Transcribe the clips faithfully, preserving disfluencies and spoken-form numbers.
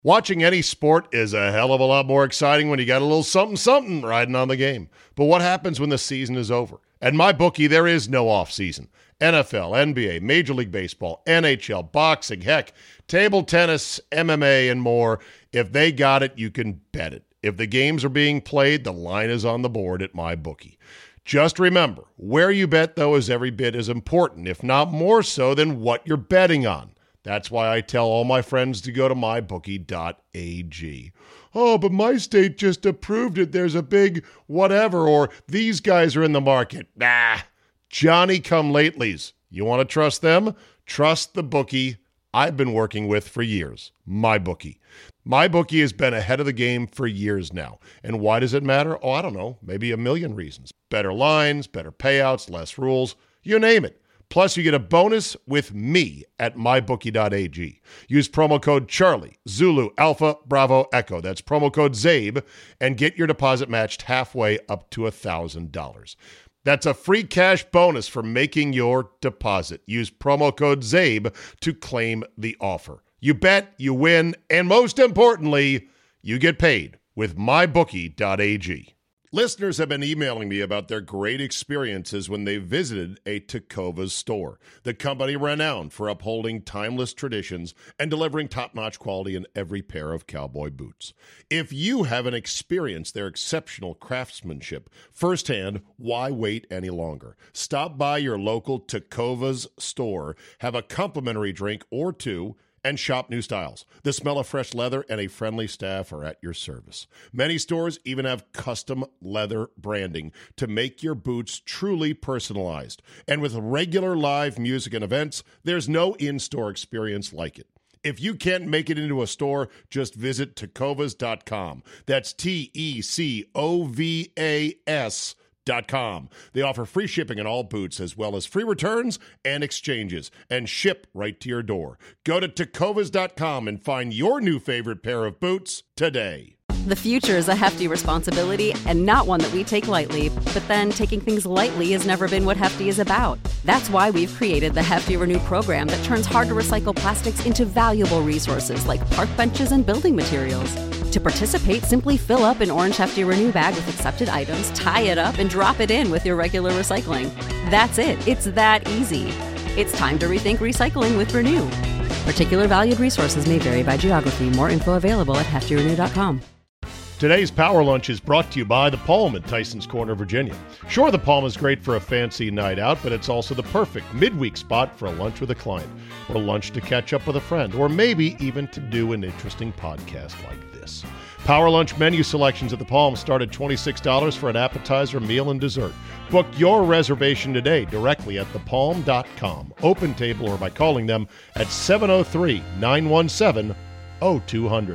Watching any sport is a hell of a lot more exciting when you got a little something-something riding on the game. But what happens when the season is over? At MyBookie, there is no off-season. N F L, N B A, Major League Baseball, N H L, boxing, heck, table tennis, M M A, and more. If they got it, you can bet it. If the games are being played, the line is on the board at MyBookie. Just remember, where you bet, though, is every bit as important, if not more so, than what you're betting on. That's why I tell all my friends to go to my bookie dot a g. Oh, but my state just approved it. There's a big whatever, or these guys are in the market. Nah, Johnny-come-latelys. You want to trust them? Trust the bookie I've been working with for years, MyBookie. MyBookie has been ahead of the game for years now. And why does it matter? Oh, I don't know, maybe a million reasons. Better lines, better payouts, less rules, you name it. Plus, you get a bonus with me at my bookie dot a g. Use promo code Charlie, Zulu, Alpha, Bravo, Echo. That's promo code ZABE, and get your deposit matched halfway up to one thousand dollars. That's a free cash bonus for making your deposit. Use promo code ZABE to claim the offer. You bet, you win, and most importantly, you get paid with my bookie dot a g. Listeners have been emailing me about their great experiences when they visited a Tecovas store, the company renowned for upholding timeless traditions and delivering top-notch quality in every pair of cowboy boots. If you haven't experienced their exceptional craftsmanship firsthand, why wait any longer? Stop by your local Tecovas store, have a complimentary drink or two, and shop new styles. The smell of fresh leather and a friendly staff are at your service. Many stores even have custom leather branding to make your boots truly personalized. And with regular live music and events, there's no in-store experience like it. If you can't make it into a store, just visit tecovas dot com. That's T E C O V A S Dot com. They offer free shipping on all boots, as well as free returns and exchanges, and ship right to your door. Go to tecovas dot com and find your new favorite pair of boots today. The future is a hefty responsibility and not one that we take lightly, but then taking things lightly has never been what Hefty is about. That's why we've created the Hefty Renew program that turns hard-to-recycle plastics into valuable resources like park benches and building materials. To participate, simply fill up an orange Hefty Renew bag with accepted items, tie it up, and drop it in with your regular recycling. That's it. It's that easy. It's time to rethink recycling with Renew. Particular valued resources may vary by geography. More info available at hefty renew dot com. Today's Power Lunch is brought to you by The Palm in Tysons Corner, Virginia. Sure, The Palm is great for a fancy night out, but it's also the perfect midweek spot for a lunch with a client, or lunch to catch up with a friend, or maybe even to do an interesting podcast like this. Power Lunch menu selections at The Palm start at twenty-six dollars for an appetizer, meal, and dessert. Book your reservation today directly at the palm dot com, open table, or by calling them at seven oh three, nine one seven, oh two hundred.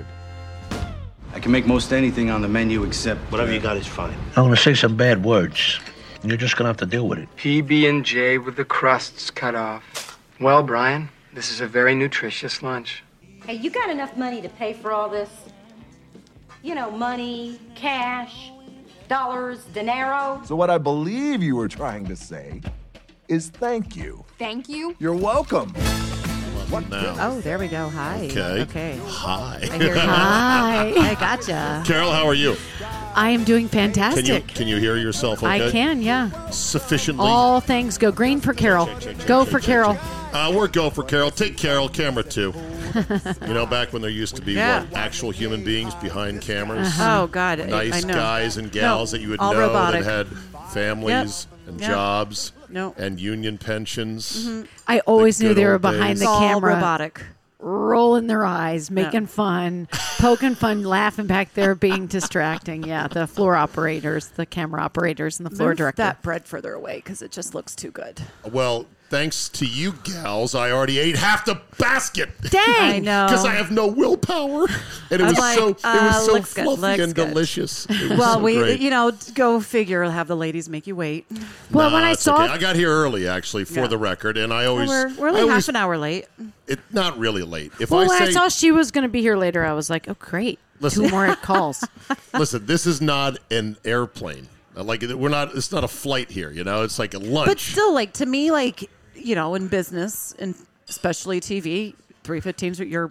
I can make most anything on the menu except... Whatever you got is fine. I'm going to say some bad words. You're just going to have to deal with it. P B and J with the crusts cut off. Well, Brian, this is a very nutritious lunch. Hey, you got enough money to pay for all this? You know, money, cash, dollars, dinero. So what I believe you were trying to say is thank you. Thank you? You're welcome. What now? Oh, there we go. Hi. Okay. Okay. Hi. I hear Hi. I gotcha. Carol, how are you? I am doing fantastic. Can you, can you hear yourself okay? I can, yeah. Sufficiently? All things go green for Carol. Check, check, check, go check, for check, Carol. Check. Uh, we're go for Carol. Take Carol, camera two. You know, back when there used to be, yeah. what, actual human beings behind cameras? Uh-huh. Oh, God. Nice I know. guys and gals no, that you would all know robotic. that had families yep. and yep. jobs no. and union pensions. Mm-hmm. I always the knew they were behind days. the all camera. robotic. Rolling their eyes, making Yeah. fun, poking fun, laughing back there, being distracting. Yeah, the floor operators, the camera operators, and the floor Move director. that bread further away because it just looks too good. Well, thanks to you gals, I already ate half the basket. Dang! I know. Because I have no willpower, and it I'm was like, so it uh, was so looks good, fluffy looks and good. delicious. It was Well, so we, great. you know, go figure. Have the ladies make you wait. Well, Nah, when I it's saw okay. I got here early, actually, for Yeah. the record, and I always Well, we're we're I only always, half an hour late. It not really late. If well, I when say, I saw she was going to be here later, I was like, oh, great. Listen. Two more calls. listen, this is not an airplane. Like we're not. It's not a flight here. You know, it's like a lunch. But still, like to me, like you know, in business and especially T V, three fifteens. You're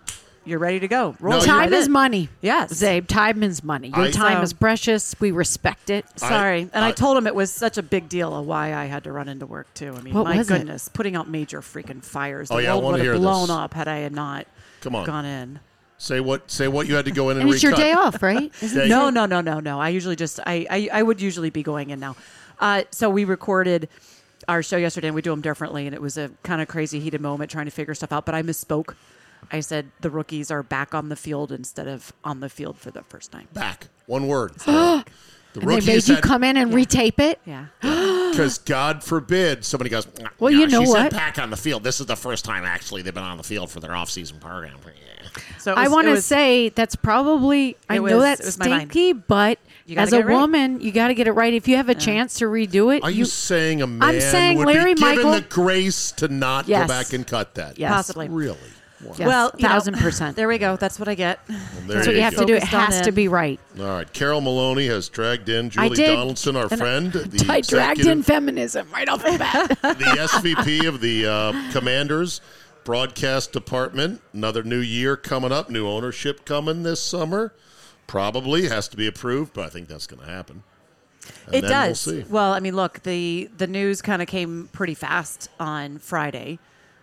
you're ready to go. Roll No, right Time in. is money. Yes. Zabe, time is money. Your I- time So- is precious. We respect it. Sorry. and I, I- told him it was such a big deal of why I had to run into work, too. I mean, What my was it? goodness. Putting out major freaking fires. The Oh, yeah, I world wanna would have hear blown this. up had I had not Come on. gone in. Say what Say what you had to go in and, And it's your recut. day off, right? Isn't Day- No, no, no, no, no. I usually just, I, I, I would usually be going in now. Uh, so we recorded our show yesterday, and we do them differently, and it was a kind of crazy heated moment trying to figure stuff out, but I misspoke. I said the rookies are back on the field instead of on the field for the first time. Back. One word. the And they made you had, come in and retape it? Yeah. because God forbid somebody goes, Well, "No, you know she what? said back on the field. This is the first time actually they've been on the field for their off-season program." Yeah. So it I was- want it to was- say that's probably, I It know was- that's it was my mind. stinky, but You gotta as a get it right. woman, you got to get it right. If you have a chance to redo it, Are you, saying a man I'm saying would Larry be given Michael- the grace to not Yes. go back and cut that? Yes. Possibly. Really? Wow. Yes, Well, you know, thousand percent. There we go. That's what I get. there That's what you you have go. to do. It Focused on has to them. be right. All right. Carol Maloney has dragged in I Julie did. Donaldson, our And friend, the I dragged in executive- feminism right off the bat. the S V P of the uh, Commanders broadcast department. Another new year coming up, new ownership coming this summer. Probably has to be approved, but I think that's going to happen. And It then does. We'll see. Well, I mean, look, the the news kind of came pretty fast on Friday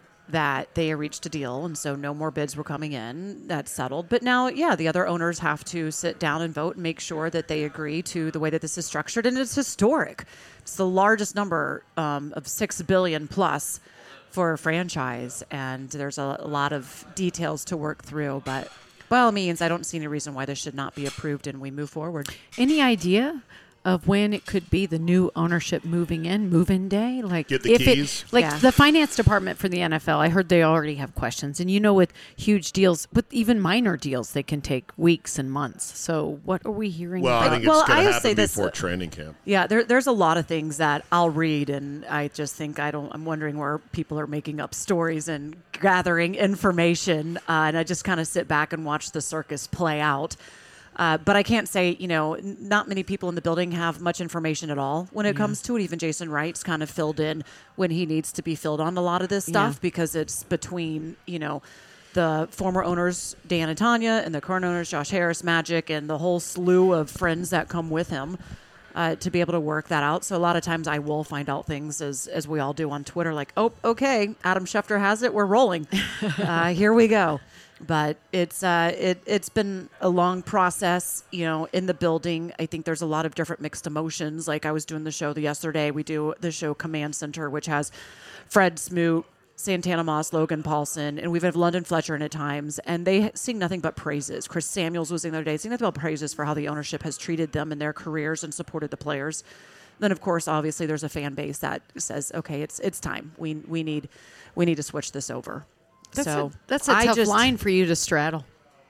that they reached a deal, and so no more bids were coming in. That's settled. But now, yeah, the other owners have to sit down and vote and make sure that they agree to the way that this is structured, and it's historic. It's the largest number um, of six billion plus for a franchise, and there's a, a lot of details to work through. But by all means, I don't see any reason why this should not be approved and we move forward. Any idea of when it could be the new ownership moving in, move-in day? Like Get the if keys. it, like Yeah. the finance department for the N F L, I heard they already have questions. And you know, with huge deals, with even minor deals, they can take weeks and months. So what are we hearing? Well, I about? think Well, it's going I to would happen say this, before uh, training camp. Yeah, there, there's a lot of things that I'll read, and I just think I don't. I'm wondering where people are making up stories and gathering information, uh, and I just kind of sit back and watch the circus play out. Uh, but I can't say, you know, n- not many people in the building have much information at all when it comes to it. Even Jason Wright's kind of filled in when he needs to be filled on a lot of this stuff Yeah. because it's between, you know, the former owners, Dan and Tanya, and the current owners, Josh Harris, Magic, and the whole slew of friends that come with him. Uh, to be able to work that out. So a lot of times I will find out things as as we all do on Twitter, like, oh, okay, Adam Schefter has it, we're rolling. uh, here we go. But it's uh, it it's been a long process, you know, in the building. I think there's a lot of different mixed emotions. Like I was doing the show the yesterday. We do the show Command Center, which has Fred Smoot, Santana Moss, Logan Paulson, and we've had London Fletcher in at times, and they sing nothing but praises. Chris Samuels was in the other day, sing nothing but praises for how the ownership has treated them in their careers and supported the players. Then, of course, obviously, there's a fan base that says, "Okay, it's it's time. We we need we need to switch this over." That's so a, that's a I tough just- line for you to straddle,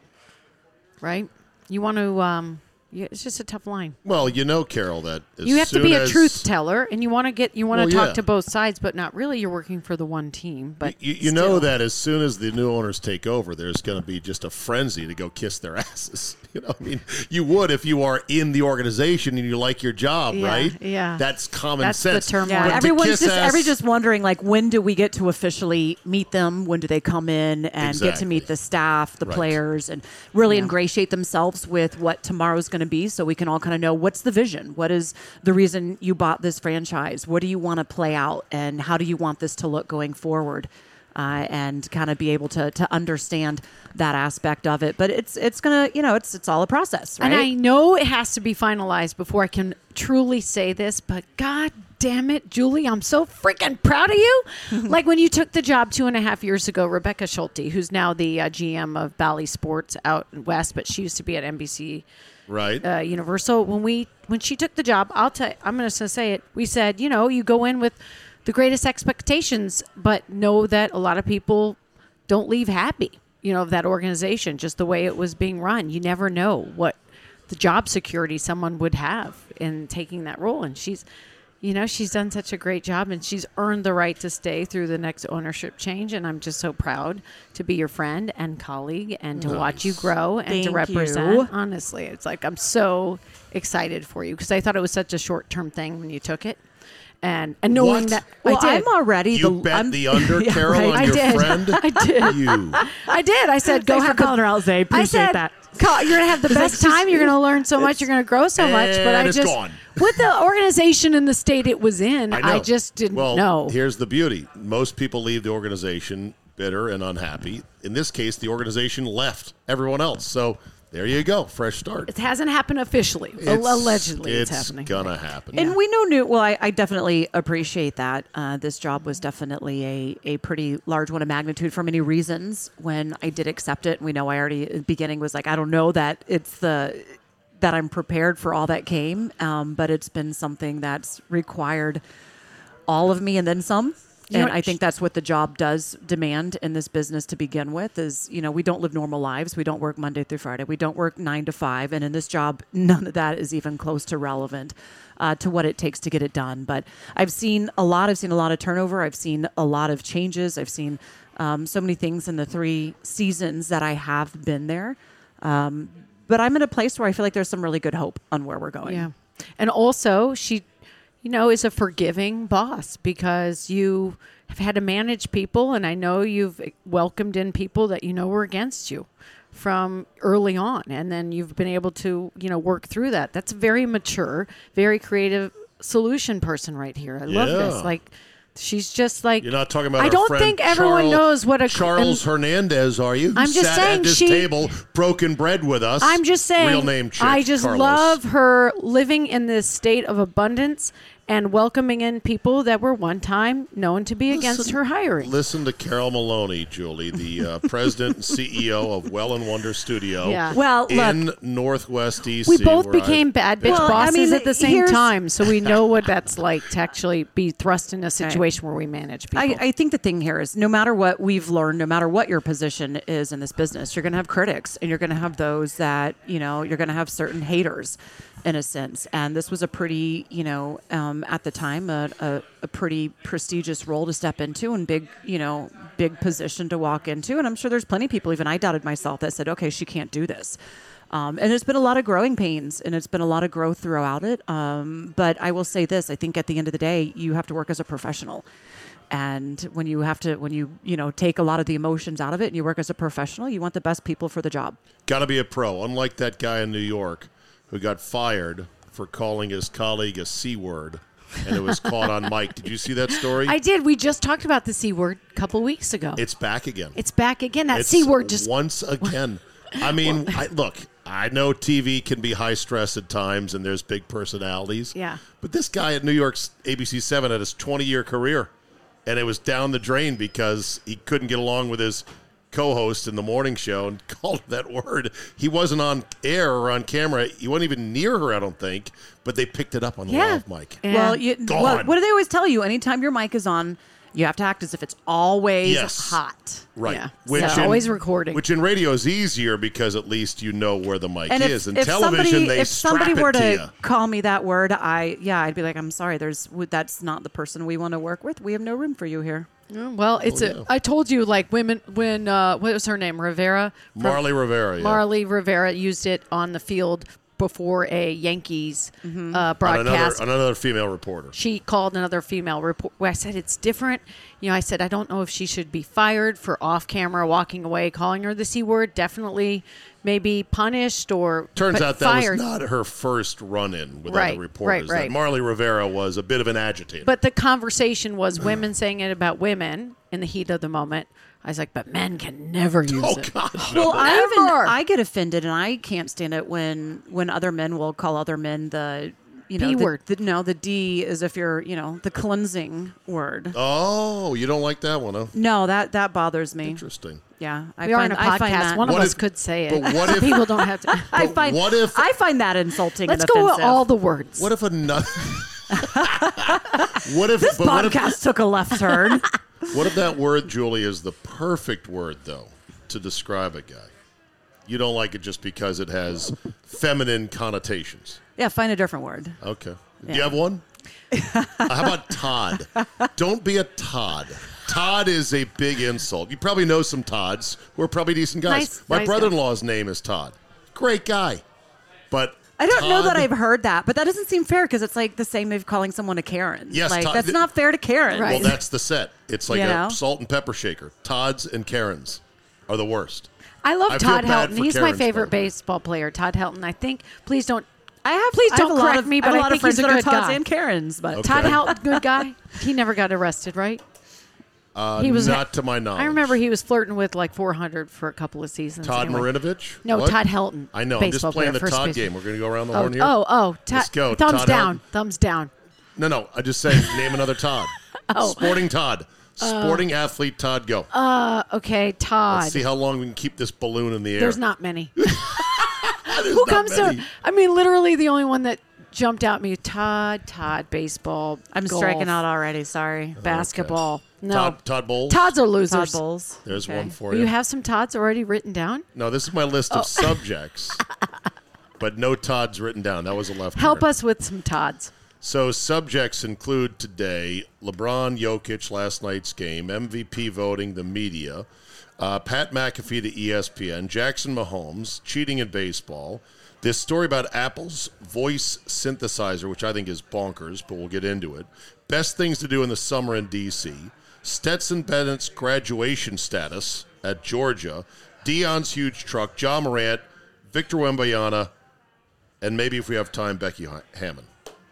right? You want to, um, you, it's just a tough line. Well, you know, Carol, that as You have to soon be a as- truth teller, and you want to get you want to Well, talk yeah. to both sides, but not really. You're working for the one team, but You, you still. know that as soon as the new owners take over, there's going to be just a frenzy to go kiss their asses. You know, I mean, you would if you are in the organization and you like your job, Yeah, right? yeah. That's common That's the sense. term. Yeah, But to everyone's kiss just ass- every just wondering like when do we get to officially meet them? When do they come in and get to Exactly. meet the staff, the Right. players, and really Yeah. ingratiate themselves with what tomorrow's going to be, so we can all kind of know what's the vision, what is the reason you bought this franchise, what do you want to play out, and how do you want this to look going forward, uh, and kind of be able to to understand that aspect of it. But it's it's gonna you know it's it's all a process, right? And I know it has to be finalized before I can truly say this, but God damn it, Julie, I'm so freaking proud of you. Like when you took the job two and a half years ago, Rebecca Schulte, who's now the uh, G M of Bally Sports out west, but she used to be at N B C Right. uh, Universal. When we when she took the job, I'll tell I'm going to say it. We said, you know, you go in with the greatest expectations, but know that a lot of people don't leave happy, you know, of that organization, just the way it was being run. You never know what the job security someone would have in taking that role. And she's, you know, she's done such a great job, and she's earned the right to stay through the next ownership change. And I'm just so proud to be your friend and colleague and to watch you grow and Thank to represent. you. Honestly, it's like I'm so excited for you because I thought it was such a short term thing when you took it. And and knowing What? that Well, I did. I'm already You the bet I'm, the under, Yeah, Carol, right. on I your did. friend? I did. You. I did. I said, go Thanks have for the- calling her, Alize. I Appreciate said, that. "Call- you're gonna have the best time. You're gonna learn so much. You're gonna grow so much. But I And it's just gone. with the organization and the state it was in, I, I, know. just didn't well, know. Here's the beauty. Most people leave the organization bitter and unhappy. In this case, the organization left everyone else. So there you go. Fresh start. It hasn't happened officially. It's- Allegedly, it's, it's happening. gonna happen. And we know new. Well, I, I definitely appreciate that. Uh, this job was definitely a, a pretty large one of magnitude for many reasons. When I did accept it, we know I already at the beginning was like, I don't know that it's the that I'm prepared for all that came. Um, but it's been something that's required all of me and then some. You know And what- I think that's what the job does demand in this business to begin with is, you know, we don't live normal lives. We don't work Monday through Friday. We don't work nine to five. And in this job, none of that is even close to relevant uh, to what it takes to get it done. But I've seen a lot. I've seen a lot of turnover. I've seen a lot of changes. I've seen um, so many things in the three seasons that I have been there. Um, but I'm in a place where I feel like there's some really good hope on where we're going. Yeah. And also, she, you know, is a forgiving boss because you have had to manage people. And I know you've welcomed in people that you know were against you from early on. And then you've been able to, you know, work through that. That's a very mature, very creative solution person right here. I love Yeah. this. Like, she's just like, You're not talking about I our don't friend think everyone Charles- knows what a Charles Hernandez, are you? Who I'm just sat saying at this she- table, broken bread with us. I'm just saying, Real name chick, I just Carlos. love her living in this state of abundance and welcoming in people that were one time known to be against Listen- her hiring. Listen to Carol Maloney, Julie, the uh, president and C E O of Well and Wonder Studio Yeah. Well, in look, Northwest D C. We both where became I've bad bitch been. Well, I bosses mean, at the same here's- time, so we know what that's like to actually be thrust in a situation where we manage people. I, I think the thing here is no matter what we've learned, no matter what your position is in this business, you're going to have critics and you're going to have those that, you know, you're going to have certain haters in a sense. And this was a pretty, you know, um, at the time, a, a, a pretty prestigious role to step into and big, you know, big position to walk into. And I'm sure there's plenty of people, even I doubted myself, that said, okay, she can't do this. Um, and it's been a lot of growing pains and it's been a lot of growth throughout it. Um, but I will say this, I think at the end of the day, you have to work as a professional. And when you have to, when you, you know, take a lot of the emotions out of it and you work as a professional, you want the best people for the job. Got to be a pro. Unlike that guy in New York who got fired for calling his colleague a C word and it was caught on mic. Did you see that story? I did. We just talked about the C word a couple weeks ago. It's back again. It's back again. That It's C word just once again. I mean, I, look, I know T V can be high stress at times and there's big personalities. Yeah. But this guy at New York's A B C seven had his twenty-year career, and it was down the drain because he couldn't get along with his co-host in the morning show and called her that word. He wasn't on air or on camera. He wasn't even near her, I don't think, but they picked it up on the Yeah. lav mic. Yeah. Well, you, Gone. well, what do they always tell you? Anytime your mic is on, you have to act as if it's always Yes. hot. Right. Yeah. Which So in- always recording. Which in radio is easier because at least you know where the mic And is. if, In if television, somebody, they if somebody strap were it to, to you. call me that word, I yeah, I'd be like, I'm sorry. There's that's not the person we want to work with. We have no room for you here. well, it's Oh, a. yeah. I told you, like women when uh, what was her name, Rivera. from- Marley Rivera. Yeah. Marley Rivera used it on the field before a Yankees uh, On another, broadcast. on another female reporter. She called another female report. I said it's different. You know, I said I don't know if she should be fired for off-camera walking away, calling her the C word. Definitely, maybe punished or Turns but out that fired. was not her first run-in with Right, other reporters. right, right. That Marley Rivera was a bit of an agitator. But the conversation was women saying it about women in the heat of the moment. I was like, but men can never use oh it. God! No. Well, I even Never. I get offended, and I can't stand it when when other men will call other men the you know P the, word. The, no, the D is if you're you know the cleansing word. Oh, you don't like that one, huh? No, that that bothers me. Interesting. Yeah, I We are find in a I find podcast. that One of What us if- could say it. but what if- People don't have to? I But find what if- I find that insulting. Let's and go with offensive. all the words. What if another? what if? This but what if, podcast took a left turn. what if that word, Julie, is the perfect word though to describe a guy? You don't like it just because it has feminine connotations. Yeah, find a different word. Okay. Do you Yeah. have one? Uh, how about Todd? Don't be a Todd. Todd is a big insult. You probably know some Todds who are probably decent guys. Nice- My nice brother-in-law's name is Todd. Great guy. But I don't know that Todd- I've heard that, but that doesn't seem fair because it's like the same as calling someone a Karen. Yes, like Todd- that's not fair to Karen. Right. Well, that's the set. It's like You a know? salt and pepper shaker. Todd's and Karen's are the worst. I love I feel Todd bad Helton. for He's my Karen's, favorite by the way. baseball player, Todd Helton. I think, please don't, I have Please I have don't a lot correct of, me, I have but a I lot think of friends he's a that are good Todds guy. and Karens, but Okay. Todd Helton, good guy. He never got arrested, right? Uh, He was not to my knowledge. I remember he was flirting with like four hundred for a couple of seasons. Todd anyway. Marinovich? No, What? Todd Helton. I know. I'm just baseball playing player, the first Todd baseman. game. We're going to go around the Oh, horn here. oh, oh. Ta- Let's go. Thumbs Todd down. Helton. Thumbs down. No, no. I just said name another Todd. Oh. Sporting Todd. Sporting athlete Todd. Go. Uh, okay, Todd. Let's see how long we can keep this balloon in the air. There's not many. There's Who not comes many. to? I mean, literally the only one that jumped out at me. Todd, Todd, baseball. I'm golf, striking out already. Sorry. Basketball. No, Todd, Todd Bowles? Todds are Todd losers. Bowles. There's Okay. one for you. You have some Todds already written down. No, this is my list Oh. of subjects, but no Todd's written down. That was a left. Help us with some Todds. So subjects include today LeBron Jokic last night's game, M V P voting, the media, uh, Pat McAfee to E S P N, Jackson Mahomes, cheating in baseball, this story about Apple's voice synthesizer, which I think is bonkers, but we'll get into it, best things to do in the summer in D C, Stetson Bennett's graduation status at Georgia, Deion's huge truck, Ja Morant, Victor Wembanyama, and maybe if we have time, Becky Ha- Hammond.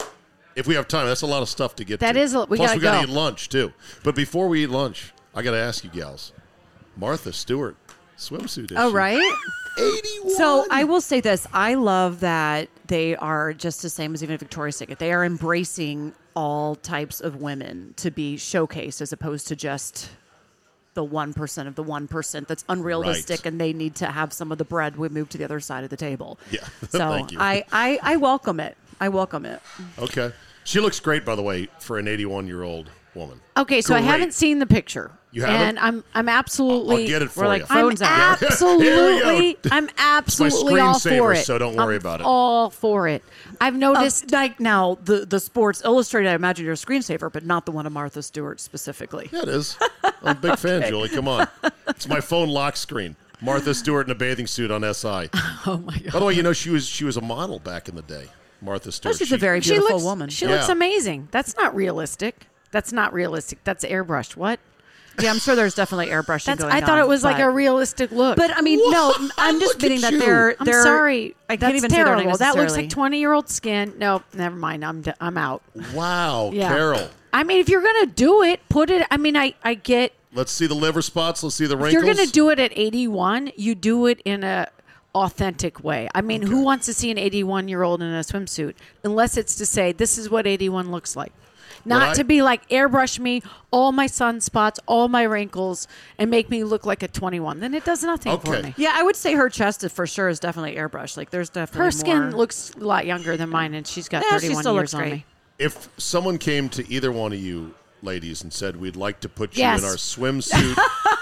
If we have time, that's a lot of stuff to get That to. is a- we Plus, gotta we gotta go. eat lunch too. But before we eat lunch, I got to ask you, gals. Martha Stewart, swimsuit issue. Oh, right? eighty-one. So I will say this. I love that they are just the same as even Victoria's Secret. They are embracing all types of women to be showcased as opposed to just the one percent of the one percent that's unrealistic Right. and they need to have some of the bread we move to the other side of the table. Yeah. So Thank you. I, I, I welcome it. I welcome it. Okay. She looks great, by the way, for an eighty-one-year-old woman. Okay, so I Great. haven't seen the picture. You haven't? And I'm I'm absolutely I'll get it for We're like you. fro- I'm Phones out. Here we absolutely go. I'm absolutely all screensaver, for it. so don't worry I'm about it. All for it. I've noticed Just like now, the, the Sports Illustrated, I imagine you're a screensaver, but not the one of Martha Stewart specifically. Yeah, it is. I'm a big fan, Julie. Come on. It's my phone lock screen. Martha Stewart in a bathing suit on S I. Oh my god. By the way, you know she was she was a model back in the day. Martha Stewart. Oh, she's She- a very She beautiful looks woman. she Yeah. looks amazing. That's not realistic. That's not realistic. That's airbrushed. What? Yeah, I'm sure there's definitely airbrushing That's going I thought on, it was like but- a realistic look. But I mean, no, I'm just Look at admitting that you. they're. I'm they're sorry. I can't That's even say their name terrible. That looks necessarily. like twenty-year-old skin. No, never mind. I'm d- I'm out. Wow, Yeah. Carol. I mean, if you're gonna do it, put it. I mean, I I get. Let's see the liver spots. Let's see the If wrinkles. you're gonna do it at eighty-one, you do it in a authentic way. I mean, who wants to see an eighty-one-year-old in a swimsuit unless it's to say this is what eighty-one looks like? Not I- to be like airbrush me all my sunspots, all my wrinkles, and make me look like a twenty-one. Then it does nothing for Okay. me. Yeah, I would say her chest is for sure is definitely airbrushed. Like there's definitely Her skin more- looks a lot younger than mine, and she's got Yeah, she thirty-one still years looks on great. me. If someone came to either one of you ladies and said, we'd like to put you Yes. in our swimsuit.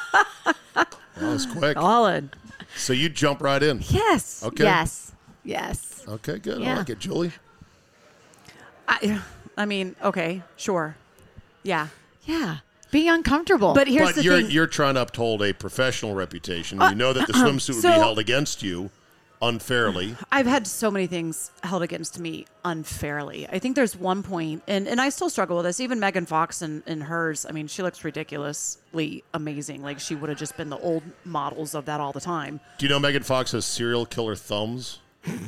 That was quick. solid. So you jump right in. Yes. Okay. Yes. Yes. Okay, good. I Yeah. like it. Julie? I, I mean, okay, sure, yeah, Yeah. Be uncomfortable. but here's but the you're thing. you're trying to uphold a professional reputation. You know that the swimsuit would so- be held against you unfairly. I've had so many things held against me unfairly. I think there's one point, and, and I still struggle with this. Even Megan Fox and, and hers, I mean, she looks ridiculously amazing. Like she would have just been the old models of that all the time. Do you know Megan Fox has serial killer thumbs?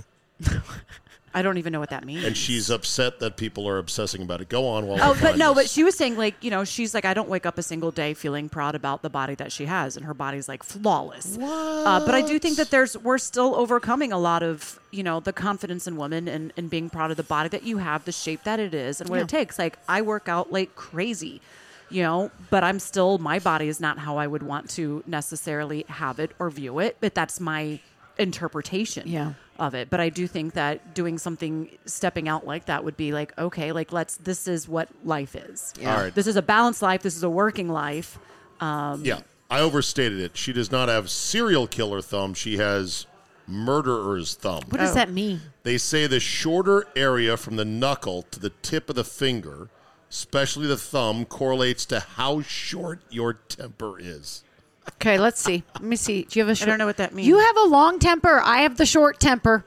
I don't even know what that means. And she's upset that people are obsessing about it. Go on while Oh, I but find no, this. but she was saying, like, you know, she's like, I don't wake up a single day feeling proud about the body that she has, and her body's like flawless. Uh, but I do think that there's, we're still overcoming a lot of, you know, the confidence in women and, and being proud of the body that you have, the shape that it is, and what Yeah. it takes. Like, I work out like crazy, you know, but I'm still, my body is not how I would want to necessarily have it or view it, but that's my interpretation Yeah. of it. But I do think that doing something, stepping out like that would be like, okay, like let's, this is what life is. All right. This is a balanced life. This is a working life. Um, Yeah, I overstated it. She does not have serial killer thumb. She has murderer's thumb. what does Oh. that mean? They say the shorter area from the knuckle to the tip of the finger, especially the thumb, correlates to how short your temper is. Okay, let's see. Let me see. Do you have a short? don't know what that means. You have a long temper. I have the short temper.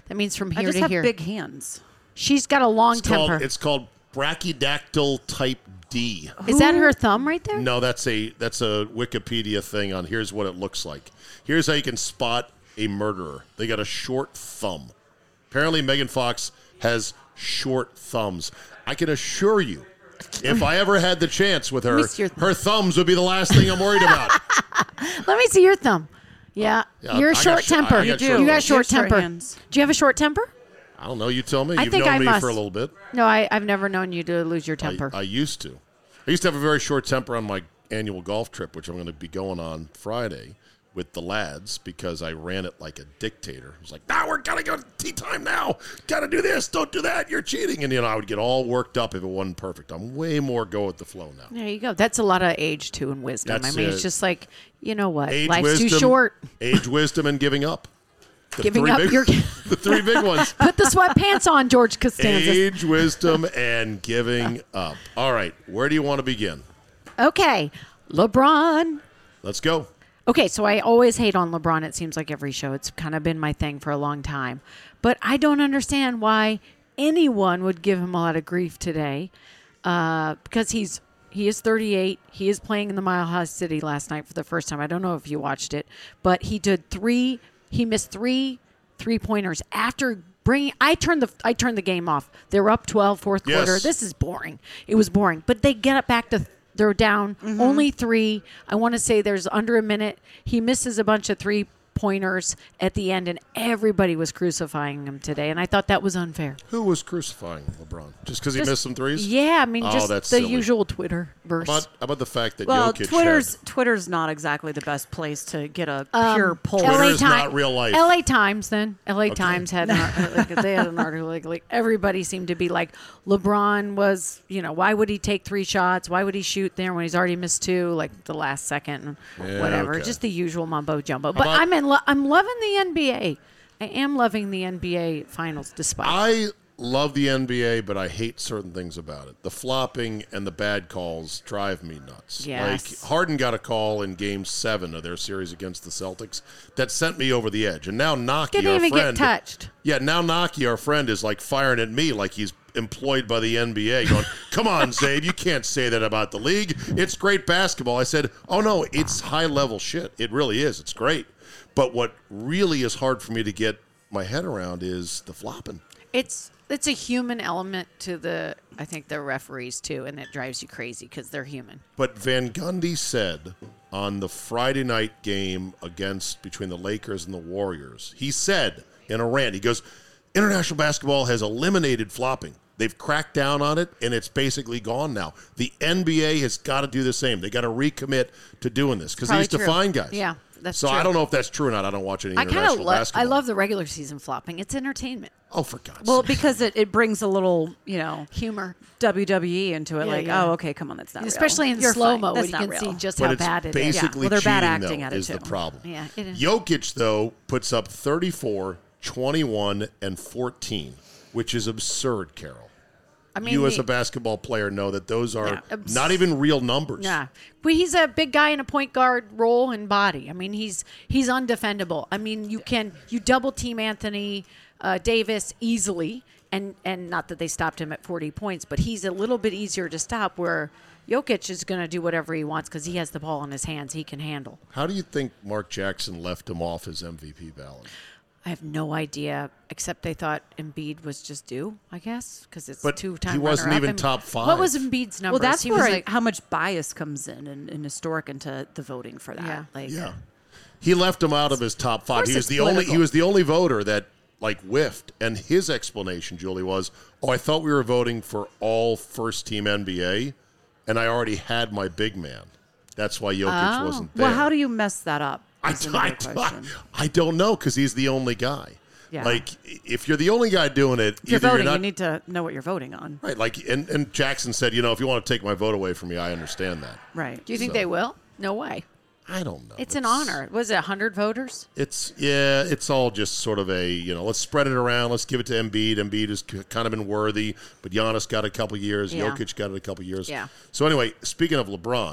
That means from I here just to have here. big hands. She's got a long It's temper. called, it's called brachydactyl type D. Is that her thumb right there? No, that's a that's a Wikipedia thing on here's what it looks like. Here's how you can spot a murderer. They got a short thumb. Apparently, Megan Fox has short thumbs. I can assure you, if I ever had the chance with her, me see your thumb. her thumbs would be the last thing I'm worried about. Let me see your thumb. Yeah, Yeah, you're I got short sh- I temper. got You short do. thumbs. You got You have short short temper. hands. Do you have a short temper? I don't know. You tell me. I You've think known I me must. for a little bit. No, I, I've never known you to lose your temper. I, I used to. I used to have a very short temper on my annual golf trip, which I'm going to be going on Friday with the lads because I ran it like a dictator. I was like, "Now we're gotta go to tea time now. Gotta do this. Don't do that. You're cheating." And you know, I would get all worked up if it wasn't perfect. I'm way more go with the flow now. There you go. That's a lot of age too and wisdom. That's I mean, it. it's just like, you know what? Age, Life's wisdom, too short. Age, wisdom, and giving up. The Giving three up big, your- the three big ones. Put the sweatpants on, George Costanza. Age, wisdom, and giving up. All right, where do you want to begin? Okay, LeBron. Let's go. Okay, so I always hate on LeBron. It seems like every show. It's kind of been my thing for a long time. But I don't understand why anyone would give him a lot of grief today uh, because he's he is thirty-eight. He is playing in the Mile High City last night for the first time. I don't know if you watched it, but he did three. He missed three three-pointers after bringing. I turned the I turned the game off. They were up twelve, fourth Yes. quarter. This is boring. It was boring. But they get it back to. They're down only three. I want to say there's under a minute. He misses a bunch of three pointers at the end, and everybody was crucifying him today. And I thought that was unfair. Who was crucifying LeBron? Just because he Just- missed some threes? Yeah, I mean, Oh, just the that's silly. usual Twitter verse. How about, how about the fact that Well, Jokic Twitter's had, Twitter's not exactly the best place to get a Um, pure poll. Twitter L A is Time- not real life. L A Times, then L A Times had an, ar- like, they had an article like, like everybody seemed to be like LeBron was, you know, why would he take three shots? Why would he shoot there when he's already missed two, like the last second, and Yeah, whatever. okay. Just the usual mumbo jumbo. But about- I'm in. Lo- I'm loving the N B A. I am loving the N B A finals, despite. I love the N B A, but I hate certain things about it. The flopping and the bad calls drive me nuts. Yes. Like Harden got a call in Game Seven of their series against the Celtics that sent me over the edge, and now Naki, Didn't our even friend, get touched. Yeah, now Naki, our friend, is like firing at me like he's employed by the N B A, going, "Come on, Zabe, you can't say that about the league. It's great basketball." I said, "Oh no, it's high level shit. It really is. It's great." But what really is hard for me to get my head around is the flopping. It's it's a human element to the. I think the referees too, and it drives you crazy because they're human. But Van Gundy said on the Friday night game against between the Lakers and the Warriors, he said in a rant, he goes, "International basketball has eliminated flopping. They've cracked down on it, and it's basically gone now. The N B A has got to do the same. They got to recommit to doing this because they Probably used to true. fine guys. Yeah, that's so true. I don't know if that's true or not. I don't watch any I kind international of love. I basketball. love the regular season flopping. It's entertainment, Oh, for God's Well, sake. because it, it brings a little, you know, humor, W W E into it. Yeah, like, yeah. oh, okay, come on, that's not real. especially in You're slow fine. mo when That's you not can real. see just but how it's bad it is. basically Well, they're bad cheating, acting though, at it, is the too. problem. Yeah, it is. Jokic, though, puts up thirty-four, twenty-one, and fourteen, which is absurd, Carol. I mean, you as the- a basketball player know that those are Yeah, abs- not even real numbers. Yeah, but he's a big guy in a point guard role and body. I mean, he's he's undefendable. I mean, you can you double team Anthony uh, Davis easily, and and not that they stopped him at forty points, but he's a little bit easier to stop. Where Jokic is going to do whatever he wants because he has the ball in his hands. He can handle. How do you think Mark Jackson left him off his M V P ballot? I have no idea, except they thought Embiid was just due, I guess, because it's But two-time he wasn't runner-up. even I mean, top five. What was Embiid's number? Well, that's he where was I- like, how much bias comes in and, and historic into the voting for that. Yeah. Like, Yeah, he left him out of his top five. course He was it's the only. He political. was the only voter that like whiffed. And his explanation, Julie, was, "Oh, I thought we were voting for all first team N B A, and I already had my big man. That's why Jokic Oh. wasn't there." Well, how do you mess that up? I, Is another I, question. I don't know because he's the only guy. Yeah. Like, if you're the only guy doing it, If you're either voting, you're not you need to know what you're voting on. right. Like, and, and Jackson said, you know, if you want to take my vote away from me, I understand that. Right. do you think So- they will? No way. I don't know. It's an honor. Was it one hundred voters? It's yeah. It's all just sort of a you know. Let's spread it around. Let's give it to Embiid. Embiid has k- kind of been worthy, but Giannis got a couple years. Yeah. Jokic got it a couple years. Yeah. So anyway, speaking of LeBron,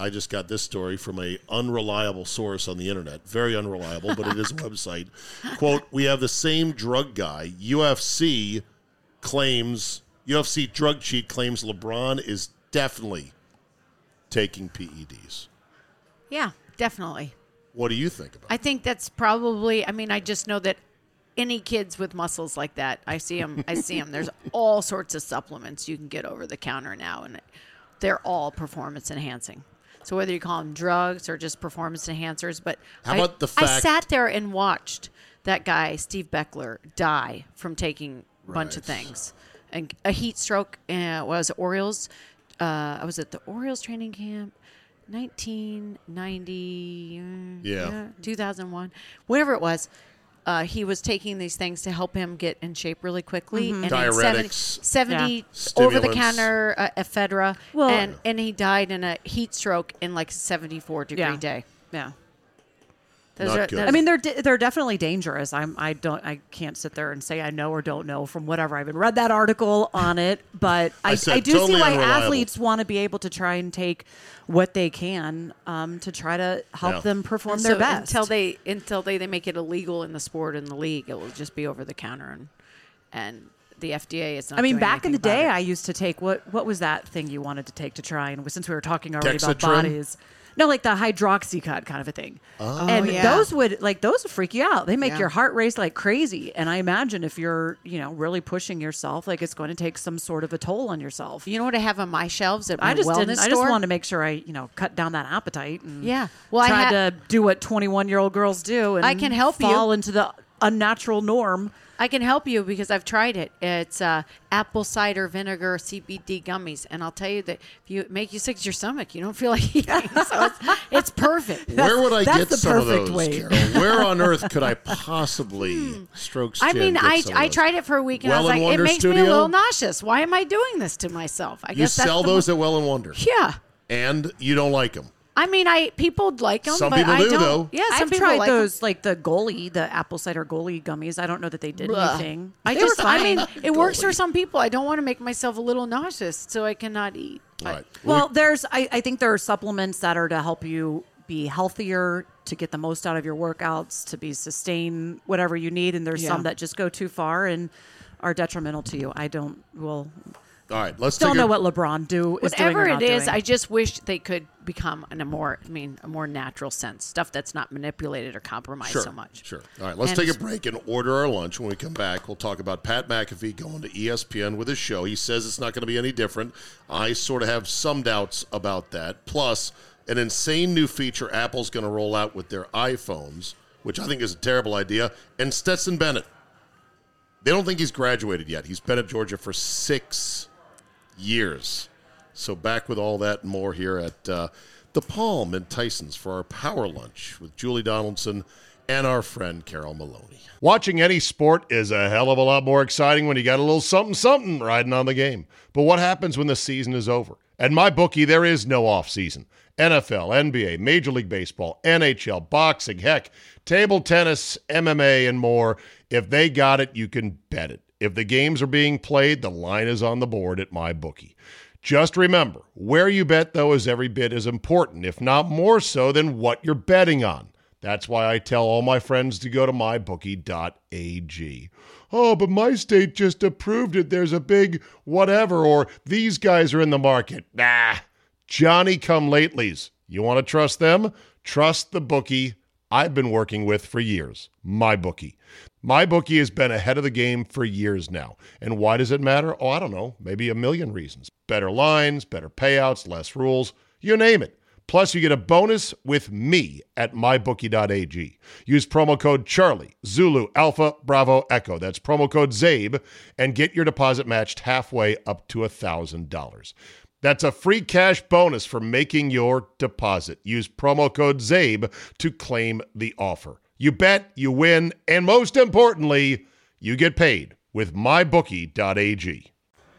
I just got this story from a unreliable source on the internet. Very unreliable, but it is a website. Quote, we have the same drug guy. U F C claims, U F C drug cheat claims LeBron is definitely taking P E Ds. Yeah, definitely. What do you think about it? I think that's probably, I mean, I just know that any kids with muscles like that, I see them, I see them. There's all sorts of supplements you can get over the counter now, and they're all performance enhancing. So whether you call them drugs or just performance enhancers, but How I, about the fact- I sat there and watched that guy, Steve Beckler, die from taking a bunch of things. And a heat stroke, uh, was it Orioles? Uh, I was at the Orioles training camp. nineteen ninety, Yeah. yeah, two thousand one, whatever it was. Uh, he was taking these things to help him get in shape really quickly. Mhm. And Diuretics. seventy, Yeah. over the Stimulants. counter uh, ephedra. Well- and, and he died in a heat stroke in like a seventy-four degree Yeah. day. Yeah. Those Not are- good. those- I mean, they're de- they're definitely dangerous. I'm I don't I can't sit there and say I know or don't know from whatever. I haven't read that article on it, but I I, said I do totally see why unreliable. athletes want to be able to try and take what they can um, to try to help Yeah. them perform And their so best. until they until they, they make it illegal in the sport in the league. It will just be over the counter, and and the F D A is not. I mean, doing back in the anything about day, it. I used to take what what was that thing you wanted to take to try? And since we were talking already Dexatrin? about bodies, no, like the hydroxycut kind of a thing. Oh. and yeah. those would like those would freak you out. They make Yeah. your heart race like crazy. And I imagine if you're you know really pushing yourself, like it's going to take some sort of a toll on yourself. You know what I have on my shelves at my I just wellness didn't. I store? just wanted to make sure I you know cut down that appetite. And Yeah. Well, I tried ha- to do what twenty-one year old girls do. And I can help you. fall into the unnatural norm. I can help you because I've tried it. It's uh, apple cider vinegar C B D gummies, and I'll tell you that if you make you sick to your stomach, you don't feel like eating. So it's, it's perfect. Where would I that's get the some of perfect those, way. Carol? Where on earth could I possibly stroke I chin mean, get I some of I those? tried it for a week, and Well I was and like, Wonder it makes me a Studio? little nauseous. Why am I doing this to myself? I You guess that's sell the those mo- at Well and Wonder, Yeah. and you don't like them. I mean, I people like them. Some but people I do, don't. though. Yeah, some I've people tried like 'em. those, like the Goli, the apple cider Goli gummies. I don't know that they did Ugh. anything. I They just, were- I mean, fine. it works for some people. I don't want to make myself a little nauseous, so I cannot eat. All right. Well, there's, I, I think there are supplements that are to help you be healthier, to get the most out of your workouts, to be sustain whatever you need, and there's Yeah. some that just go too far and are detrimental to you. I don't, well, All right. Let's don't take know a, what LeBron do is doing Whatever or it not is, doing. I just wish they could become in a more, I mean, a more natural sense. Stuff that's not manipulated or compromised Sure, so much. sure. All right, let's And- take a break and order our lunch. When we come back, we'll talk about Pat McAfee going to E S P N with his show. He says it's not going to be any different. I sort of have some doubts about that. Plus, an insane new feature Apple's going to roll out with their iPhones, which I think is a terrible idea, and Stetson Bennett. They don't think he's graduated yet. He's been at Georgia for six years. So back with all that and more here at uh, the Palm in Tyson's for our Power Lunch with Julie Donaldson and our friend Carol Maloney. Watching any sport is a hell of a lot more exciting when you got a little something something riding on the game. But what happens when the season is over? At MyBookie, there is no off season. N F L, N B A, Major League Baseball, N H L, boxing, heck, table tennis, M M A, and more. If they got it, you can bet it. If the games are being played, the line is on the board at MyBookie. Just remember, where you bet, though, is every bit as important, if not more so, than what you're betting on. That's why I tell all my friends to go to my bookie dot a g. Oh, but my state just approved it. There's a big whatever, or these guys are in the market. Nah, Johnny-come-latelys. You want to trust them? Trust the bookie I've been working with for years, MyBookie. MyBookie has been ahead of the game for years now. And why does it matter? Oh, I don't know, maybe a million reasons. Better lines, better payouts, less rules, you name it. Plus, you get a bonus with me at my bookie dot a g. Use promo code Charlie, Zulu, Alpha, Bravo, Echo. That's promo code ZABE, and get your deposit matched halfway up to one thousand dollars. That's a free cash bonus for making your deposit. Use promo code ZABE to claim the offer. You bet, you win, and most importantly, you get paid with my bookie dot a g.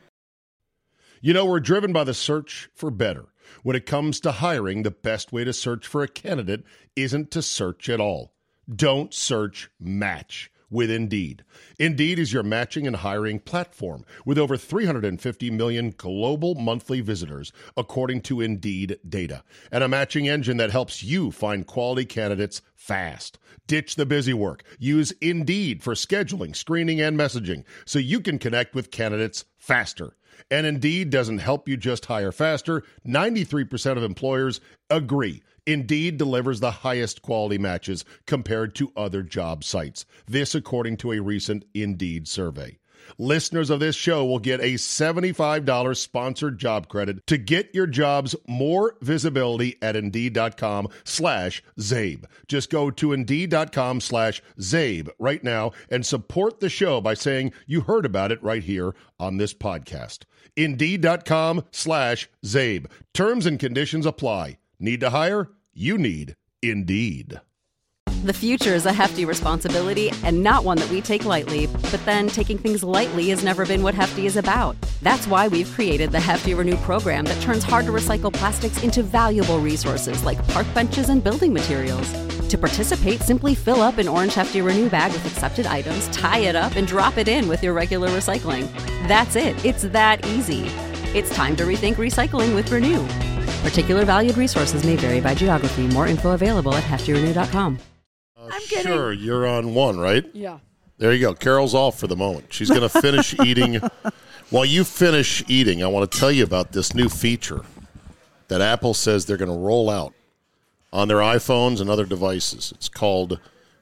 You know, we're driven by the search for better. When it comes to hiring, the best way to search for a candidate isn't to search at all. Don't search, match with Indeed. Indeed is your matching and hiring platform with over three hundred fifty million global monthly visitors, according to Indeed data, and a matching engine that helps you find quality candidates fast. Ditch the busy work. Use Indeed for scheduling, screening, and messaging so you can connect with candidates faster. And Indeed doesn't help you just hire faster. ninety-three percent of employers agree. Indeed delivers the highest quality matches compared to other job sites. This according to a recent Indeed survey. Listeners of this show will get a seventy-five dollars sponsored job credit to get your jobs more visibility at Indeed.com slash Zabe. Just go to Indeed.com slash Zabe right now and support the show by saying you heard about it right here on this podcast. Indeed.com slash Zabe. Terms and conditions apply. Need to hire? You need Indeed. The future is a hefty responsibility and not one that we take lightly. But then taking things lightly has never been what Hefty is about. That's why we've created the Hefty Renew program that turns hard-to-recycle plastics into valuable resources like park benches and building materials. To participate, simply fill up an orange Hefty Renew bag with accepted items, tie it up, and drop it in with your regular recycling. That's it. It's that easy. It's time to rethink recycling with Renew. Particular valued resources may vary by geography. More info available at hefty renew dot com. Uh, I'm kidding. Sure, you're on one, right? Yeah. There you go. Carol's off for the moment. She's going to finish eating. While you finish eating, I want to tell you about this new feature that Apple says they're going to roll out on their iPhones and other devices. It's called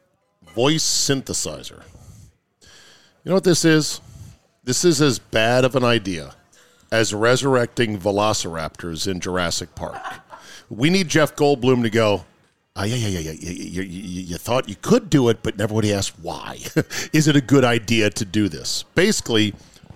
Voice Synthesizer. You know what this is? This is as bad of an idea as resurrecting velociraptors in Jurassic Park. We need Jeff Goldblum to go, oh, yeah, yeah, yeah, yeah. You, you, you, you thought you could do it, but everybody asked why. Is it a good idea to do this? Basically,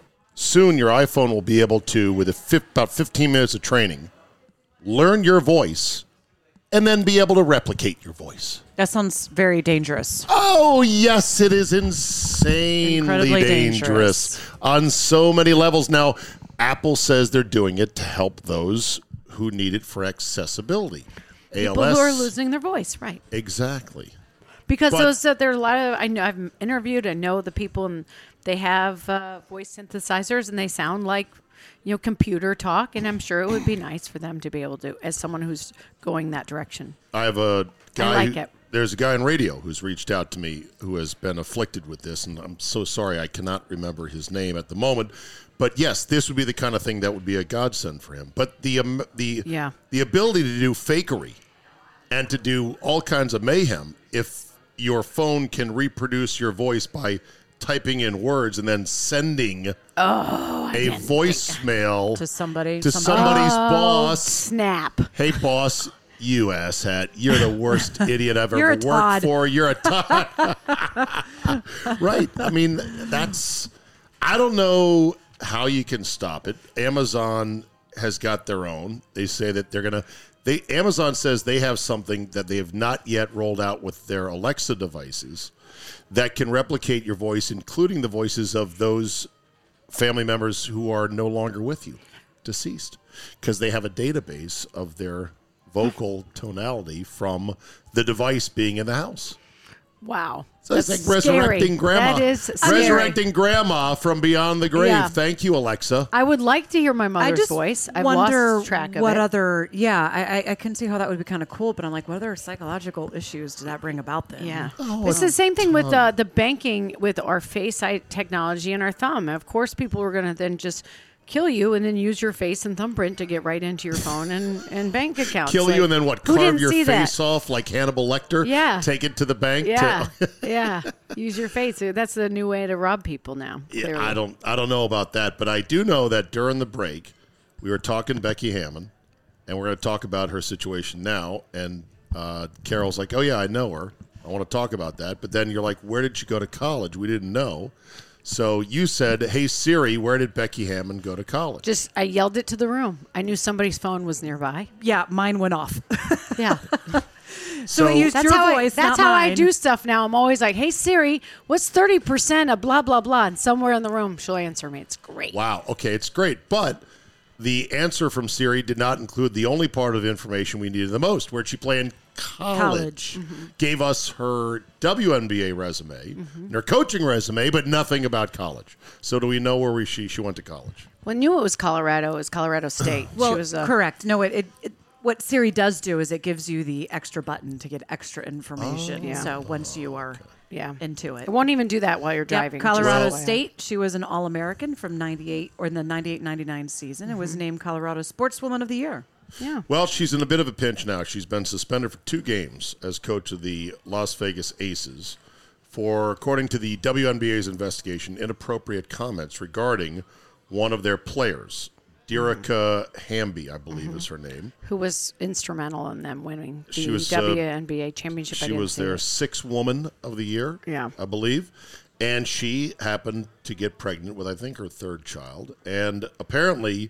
soon your iPhone will be able to, with a fi- about fifteen minutes of training, learn your voice and then be able to replicate your voice. That sounds very dangerous. Oh, yes, it is insanely Incredibly dangerous. dangerous on so many levels. Now, Apple says they're doing it to help those who need it for accessibility. People A L S. who are losing their voice, right? Exactly. Because But- those uh, there are a lot of I know I've interviewed and know the people and they have uh, voice synthesizers and they sound like you know computer talk, and I'm sure it would be nice for them to be able to, as someone who's going that direction. I have a guy. I like who, it. There's a guy in radio who's reached out to me who has been afflicted with this, and I'm so sorry I cannot remember his name at the moment. But yes, this would be the kind of thing that would be a godsend for him. But the um, the Yeah. the ability to do fakery and to do all kinds of mayhem if your phone can reproduce your voice by typing in words and then sending Oh, I a didn't voicemail To somebody. to somebody. somebody's Oh, boss. snap. Hey, boss, you asshat. You're the worst idiot I've You're ever a worked Todd. for. You're a Todd. Right. I mean, that's, I don't know how you can stop it. Amazon has got their own. They say that they're going to, they Amazon says they have something that they have not yet rolled out with their Alexa devices that can replicate your voice, including the voices of those family members who are no longer with you, deceased, because they have a database of their vocal tonality from the device being in the house. Wow. So it's That's like resurrecting scary. grandma. That is scary. Resurrecting grandma from beyond the grave. Yeah. Thank you, Alexa. I would like to hear my I mother's just voice. I've wonder lost track of what it. other. Yeah, I, I I can see how that would be kind of cool, but I'm like, what other psychological issues does that bring about then? Yeah. Oh, It's the same thing with uh, the banking with our face eye technology and our thumb. Of course, people are going to then just kill you and then use your face and thumbprint to get right into your phone and, and bank accounts. Kill Like, you and then what? who Carve didn't your see face that? off like Hannibal Lecter? Yeah. Take it to the bank? Yeah, To- yeah. Use your face. That's the new way to rob people now. Yeah, clearly. I don't I don't know about that, but I do know that during the break, we were talking to Becky Hammond, and we're going to talk about her situation now. And uh, Carol's like, oh, yeah, I know her. I want to talk about that. But then you're like, where did she go to college? We didn't know. So you said, hey, Siri, where did Becky Hammond go to college? Just I yelled it to the room. I knew somebody's phone was nearby. Yeah, mine went off. Yeah. So it used That's your how voice, I, that's not how I mine. do stuff now. I'm always like, "Hey Siri, what's thirty percent of blah blah blah?" And somewhere in the room, she'll answer me. It's great. Wow. Okay, it's great. But the answer from Siri did not include the only part of information we needed the most. Where'd she play in college? College. Mm-hmm. Gave us her W N B A resume, mm-hmm. and her coaching resume, but nothing about college. So do we know where we, she she went to college? Well, I knew it was Colorado. It was Colorado State. Well, she was, uh, correct. No, it, it, it what Siri does do is it gives you the extra button to get extra information. Oh. Yeah. So once you are yeah. into it. It won't even do that while you're Yep, driving. Colorado Just- State, she was an All-American from ninety-eight or in the ninety-eight ninety-nine season and was named Colorado Sportswoman of the Year. Yeah. Well, she's in a bit of a pinch now. She's been suspended for two games as coach of the Las Vegas Aces for, according to the W N B A's investigation, inappropriate comments regarding one of their players. Derica Hamby, I believe Mm-hmm. is her name. Who was instrumental in them winning the She was, uh, W N B A championship. I She didn't was see their it. sixth woman of the year, Yeah. I believe. And she happened to get pregnant with, I think, her third child. And apparently,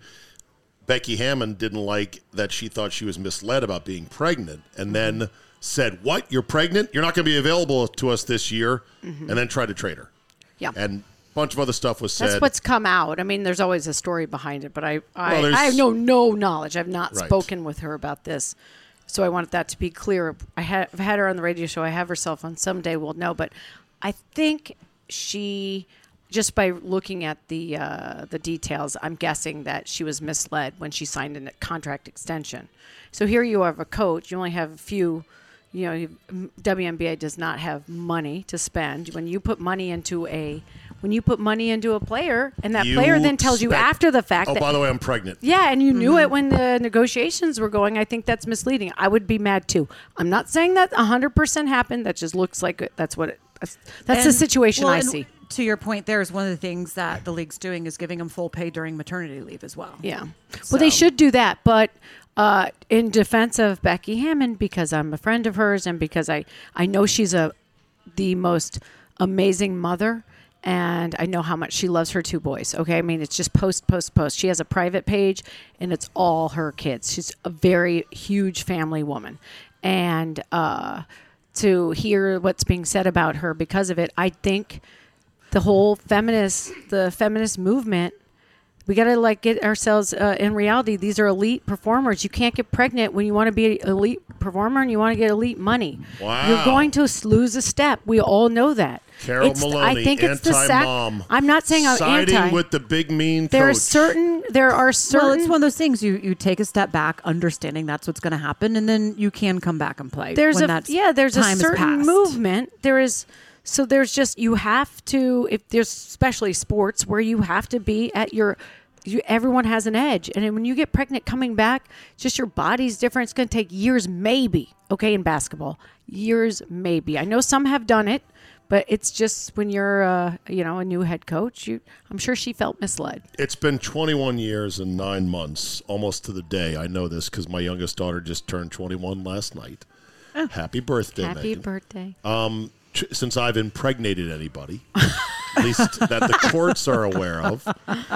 Becky Hammon didn't like that she thought she was misled about being pregnant and then said, what, you're pregnant? You're not going to be available to us this year? Mhm. And then tried to trade her. Yeah. And a bunch of other stuff was said. That's what's come out. I mean, there's always a story behind it, but I, I, Well, there's- I have no no knowledge. I've not Right. spoken with her about this, so I wanted that to be clear. I have I've had her on the radio show. I have her cell phone. Someday we'll know, but I think she, just by looking at the uh, the details, I'm guessing that she was misled when she signed a contract extension. So here you have a coach. You only have a few. You know, you- W N B A does not have money to spend. When you put money into a when you put money into a player, and that You player then tells you spec- after the fact Oh, that by the way, I'm pregnant. yeah, and you knew it when the negotiations were going. I think that's misleading. I would be mad too. I'm not saying that one hundred percent happened. That just looks like it, that's what it. That's, that's the And- situation well, I and see. To your point, there is one of the things that the league's doing is giving them full pay during maternity leave as well. Yeah. Well, they should do that, but uh, in defense of Becky Hammon, because I'm a friend of hers and because I, I know she's a the most amazing mother, and I know how much she loves her two boys. Okay, I mean, it's just post, post, post. She has a private page, and it's all her kids. She's a very huge family woman, and uh, to hear what's being said about her because of it, I think the whole feminist, the feminist movement. We got to like get ourselves uh, in reality. These are elite performers. You can't get pregnant when you want to be an elite performer and you want to get elite money. Wow. You're going to s- lose a step. We all know that. Carol It's- Maloney, I think it's the sac- anti-mom. I'm not saying I'm siding anti. with the big mean there are coach. certain. There are certain. Well, it's one of those things you, you take a step back, understanding that's what's going to happen, and then you can come back and play. there's when a that's yeah. There's a time has certain passed. movement. There is. So there's just you have to. If there's especially sports where you have to be at your. You, everyone has an edge. And then when you get pregnant coming back, just your body's different. It's going to take years, maybe. Okay, in basketball. Years, maybe. I know some have done it, but it's just when you're, uh, you know, a new head coach, you, I'm sure she felt misled. It's been twenty-one years and nine months, almost to the day. I know this because my youngest daughter just turned twenty-one last night. Oh. Happy birthday, Happy Megan. birthday. Um, tr- since I've impregnated anybody, at least that the courts are aware of.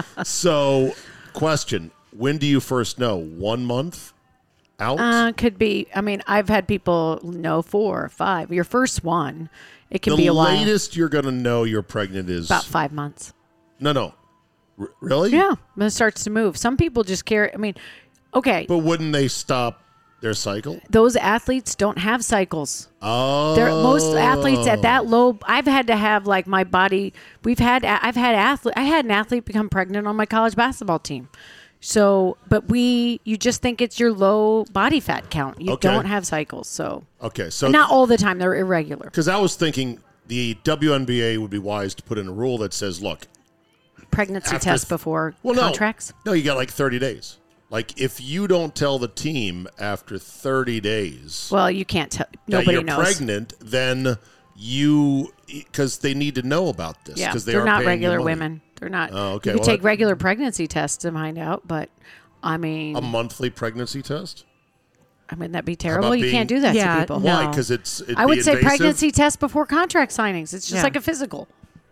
So, question: when do you first know? One month out? Uh, could be. I mean, I've had people know four or five. Your first one, it can the be a while. latest you're going to know you're pregnant is About five months. No, no. R- really? Yeah, when it starts to move. Some people just carry. I mean, okay. But wouldn't they stop their cycle? Those athletes don't have cycles. Oh. They're, most athletes at that low. I've had to have like my body. We've had. I've had athlete. I had an athlete become pregnant on my college basketball team. So, but we, you just think it's your low body fat count. You Okay. don't have cycles. So, Okay, so and not all the time. They're irregular. because I was thinking the W N B A would be wise to put in a rule that says, look, Pregnancy after test th- before well, no. contracts. No, you got like thirty days. Like if you don't tell the team after thirty days Well, you can't tell. that Nobody you're knows. pregnant, then you because they need to know about this. Yeah, because they they're are not paying you regular money. women. They're not. Oh, okay. You can Well, take that- regular pregnancy tests to find out, but I mean, A monthly pregnancy test? I mean that'd be about terrible. You being- can't do that Yeah, to people. Why? No. Because it's it'd I would be say invasive? pregnancy test before contract signings. It's just Yeah. like a physical.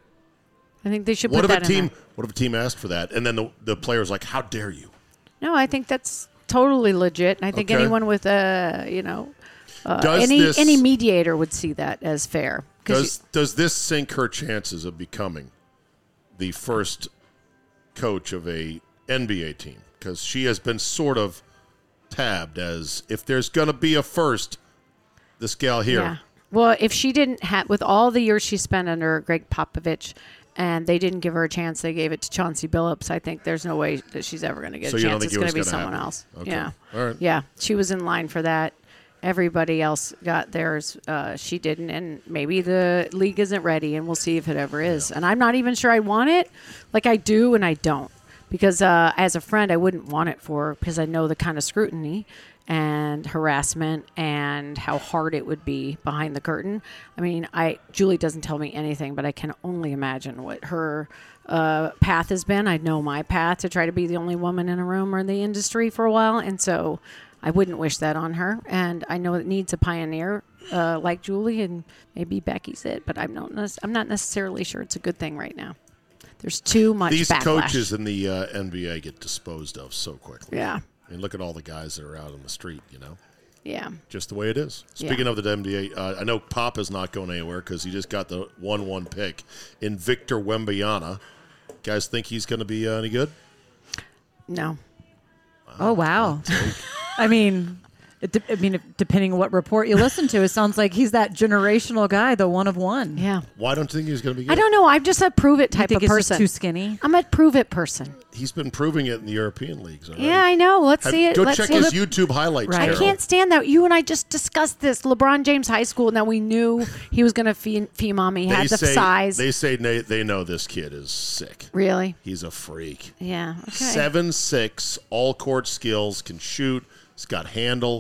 I think they should What put if a that in team? there. What if a team asked for that, and then the the player's like, "How dare you?" No, I think that's totally legit. And I think Okay. anyone with a, you know, uh, Does any this- any mediator would see that as fair. 'Cause Does does this sink her chances of becoming the first coach of a N B A team? because she has been sort of tabbed as if there's going to be a first, this gal here. Yeah. Well, if she didn't have, with all the years she spent under Greg Popovich, and they didn't give her a chance, they gave it to Chauncey Billups. I think there's no way that she's ever going to get so a you don't chance. think It's it going was to be gonna someone happen? else. Okay. Yeah. All right. Yeah. She was in line for that. Everybody else got theirs. Uh, she didn't, and maybe the league isn't ready, and we'll see if it ever is. Yeah. And I'm not even sure I want it. Like I do and I don't. Because uh, as a friend, I wouldn't want it for her because I know the kind of scrutiny and harassment and how hard it would be behind the curtain. I mean, I Julie doesn't tell me anything, but I can only imagine what her uh, path has been. I know my path to try to be the only woman in a room or in the industry for a while, and so I wouldn't wish that on her. And I know it needs a pioneer uh, like Julie, and maybe Becky's it, but I'm not, nec- I'm not necessarily sure it's a good thing right now. There's too much These backlash. coaches in the uh, N B A get disposed of so quickly. Yeah. I mean, look at all the guys that are out on the street, you know? Yeah. Just the way it is. Speaking Yeah. of the N B A, uh, I know Pop is not going anywhere because he just got the one one pick in Victor Wembanyama. Guys think he's going to be uh, any good? No. Oh, wow. I mean, it de- I mean, if, depending on what report you listen to, it sounds like he's that generational guy, the one of one. Yeah. Why don't you think he's going to be good? I don't know. I'm just a prove it type think of he's person. just too skinny? I'm a prove it person. He's been proving it in the European leagues already. Yeah, I know. Let's Have- see it. Go Let's check see his it. YouTube highlights. I Carol. can't stand that. You and I just discussed this. LeBron James High School. Now we knew he was going to fee, fee mom. He They had the say, size. They say they, they know this kid is sick. Really? He's a freak. Yeah. Okay. Seven six, all court skills, can shoot. He's got handle.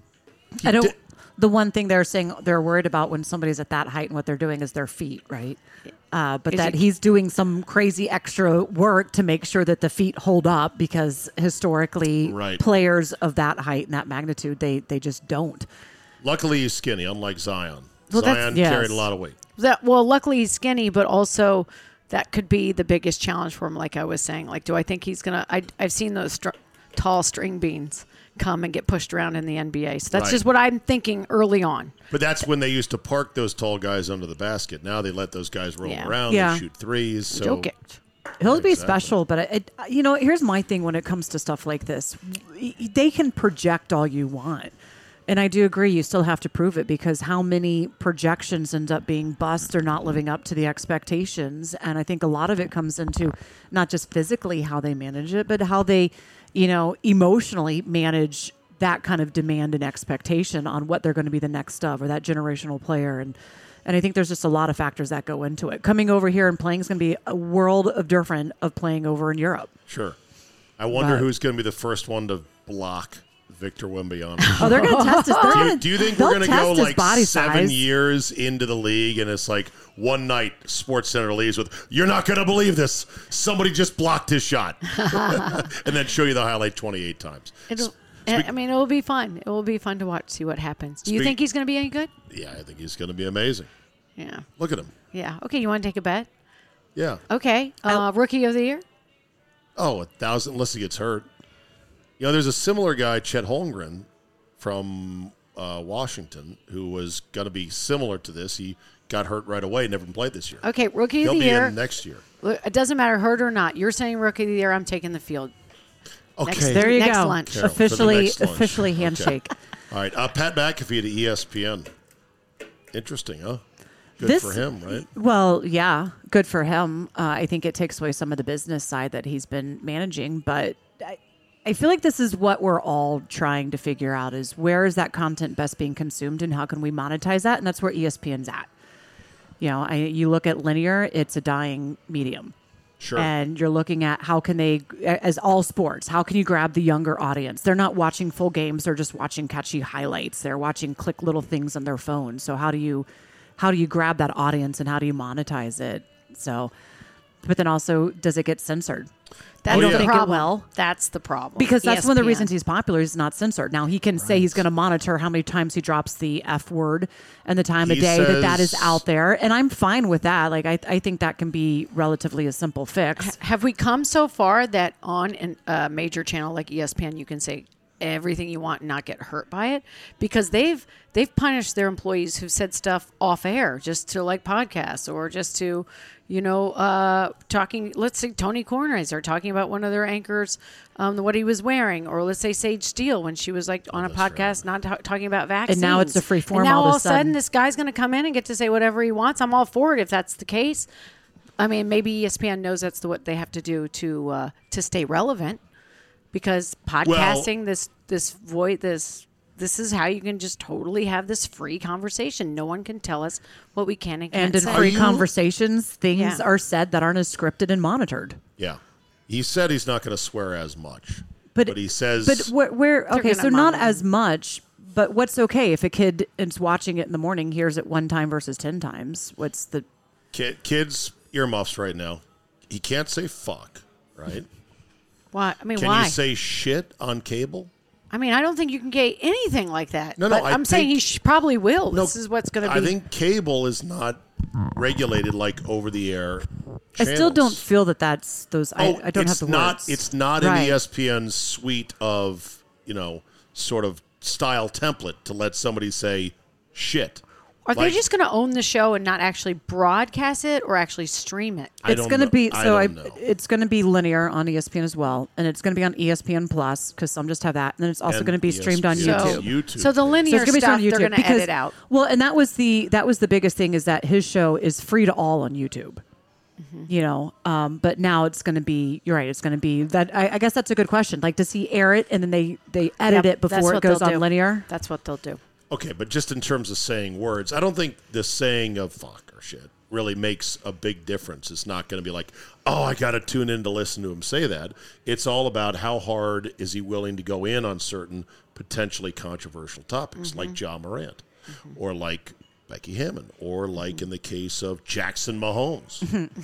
He I don't. di- The one thing they're saying they're worried about when somebody's at that height and what they're doing is their feet, right? Uh, but Is that it- he's doing some crazy extra work to make sure that the feet hold up because historically, Right. players of that height and that magnitude, they they just don't. Luckily, he's skinny, unlike Zion. Well, that's- Zion Yes. carried a lot of weight. That well, luckily he's skinny, but also that could be the biggest challenge for him. Like I was saying, like, do I think he's gonna? I, I've seen those str- tall string beans come and get pushed around in the N B A. So that's Right. just what I'm thinking early on. But that's when they used to park those tall guys under the basket. Now they let those guys roll Yeah. around. Yeah. They shoot threes. So Jokic. He'll be Exactly. special, but it, you know, here's my thing when it comes to stuff like this: they can project all you want, and I do agree. You still have to prove it because how many projections end up being bust or not living up to the expectations? And I think a lot of it comes into not just physically how they manage it, but how they, you know, emotionally manage that kind of demand and expectation on what they're going to be the next of or that generational player. And and I think there's just a lot of factors that go into it. Coming over here and playing is going to be a world of different of playing over in Europe. Sure. I wonder But- who's going to be the first one to block Victor Wembanyama. Oh, they're going to test us. They're Do you, gonna, do you think they'll we're going to test go his like body seven size. years into the league and it's like one night Sports Center leaves with, you're not going to believe this. Somebody just blocked his shot. And then show you the highlight twenty-eight times. It'll, Speak- I mean, it will be fun. It will be fun to watch, see what happens. Do you Speak- think he's going to be any good? Yeah, I think he's going to be amazing. Yeah. Look at him. Yeah. Okay, you want to take a bet? Yeah. Okay. Uh, rookie of the year? Oh, a thousand, unless he gets hurt. You know, there's a similar guy, Chet Holmgren, from uh, Washington, who was going to be similar to this. He got hurt right away, never played this year. Okay, rookie of He'll the be year. in next year. Look, it doesn't matter hurt or not. You're saying rookie of the year. I'm taking the field. Okay. Next- There you next go. lunch. Carol, for the Officially, next lunch. officially Okay. handshake. All right. Uh, Pat McAfee to E S P N. Interesting, huh? Good This- for him, right? Well, yeah, good for him. Uh, I think it takes away some of the business side that he's been managing, but I, I feel like this is what we're all trying to figure out: is where is that content best being consumed, and how can we monetize that? And that's where E S P N's at. You know, I, you look at linear; it's a dying medium. Sure. And you're looking at how can they, as all sports, how can you grab the younger audience? They're not watching full games; they're just watching catchy highlights. They're watching click little things on their phone. So how do you, how do you grab that audience and how do you monetize it? So, but then also, does it get censored? That's I don't the think problem. it will. That's the problem. Because that's one of the E S P N. reasons he's popular. He's not censored. Now he can say he's going to monitor how many times he drops the F word and the time He of day that that is says- out there, and I'm fine with that. Like I, I think that can be relatively a simple fix. Have we come so far that on a uh, major channel like E S P N, you can say everything you want and not get hurt by it, because they've they've punished their employees who've said stuff off air just to like podcasts or just to, you know, uh, talking. Let's say Tony Kornheiser talking about one of their anchors, um, what he was wearing, or let's say Sage Steele when she was like on a podcast not ta- talking about vaccines. And now it's a free form. And now all, all of of a sudden this guy's going to come in and get to say whatever he wants. I'm all for it if that's the case. I mean, maybe E S P N knows that's the, what they have to do to uh, to stay relevant, because podcasting, well, this this voice, this this is how you can just totally have this free conversation. No one can tell us what we can and can't And in say. free conversations, things Yeah. are said that aren't as scripted and monitored. Yeah. He said he's not going to swear as much. But, but he says... But where, where They're okay, gonna so not monitor. as much, but what's okay if a kid is watching it in the morning, hears it one time versus ten times? What's the... Kid, kids, earmuffs right now. He can't say fuck, right? Why? I mean, Can why? you say shit on cable? I mean, I don't think you can get anything like that. No, no, but I I'm saying think- he sh- probably will. No, This is what's going to be. I think cable is not regulated like over-the-air I still don't channels. feel that that's those... Oh, I, I don't it's have the not, words. It's not Right. in E S P N's suite of, you know, sort of style template to let somebody say shit. Are Like, they just going to own the show and not actually broadcast it or actually stream it? I It's don't going to know. be I so. I, don't know. it's going to be linear on E S P N as well, and it's going to be on E S P N Plus because some just have that, and then it's also And going to be E streamed on S P N. YouTube. So, YouTube. so the So linear it's gonna be stuff streamed on they're YouTube going to because edit out. well, and that was the that was the biggest thing is that his show is free to all on YouTube. Mm-hmm. You know, um, but now it's going to be. You're right. It's going to be that. I, I guess that's a good question. Like, does he air it and then they they edit Yep, it that's before it what goes they'll on do. linear? That's what they'll do. Okay, but just in terms of saying words, I don't think the saying of fuck or shit really makes a big difference. It's not going to be like, oh, I got to tune in to listen to him say that. It's all about how hard is he willing to go in on certain potentially controversial topics, Mm-hmm. like John Morant, or like Becky Hammond, or like in the case of Jackson Mahomes.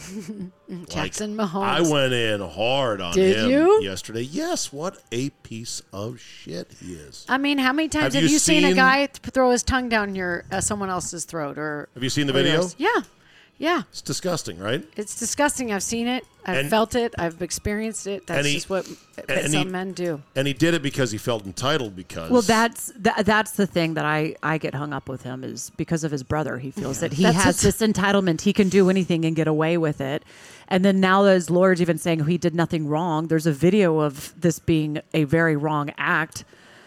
Jackson Like, Mahomes. I went in hard on Did him you? yesterday. Yes, what a piece of shit he is. I mean, how many times Have have, you you seen, a seen- guy th- throw his tongue down your uh, someone else's throat? Or Have you seen the or video? yours? Yeah, yeah. It's disgusting, right? It's disgusting. I've seen it. I've And- felt it. I've experienced it. That's and he- just what that and some he- men do. And he did it because he felt entitled because Well, that's that, that's the thing that I, I get hung up with him is because of his brother. He feels that he That's has what's- this entitlement. He can do anything and get away with it. And then now that his lawyer's even saying he did nothing wrong, there's a video of this being a very wrong act.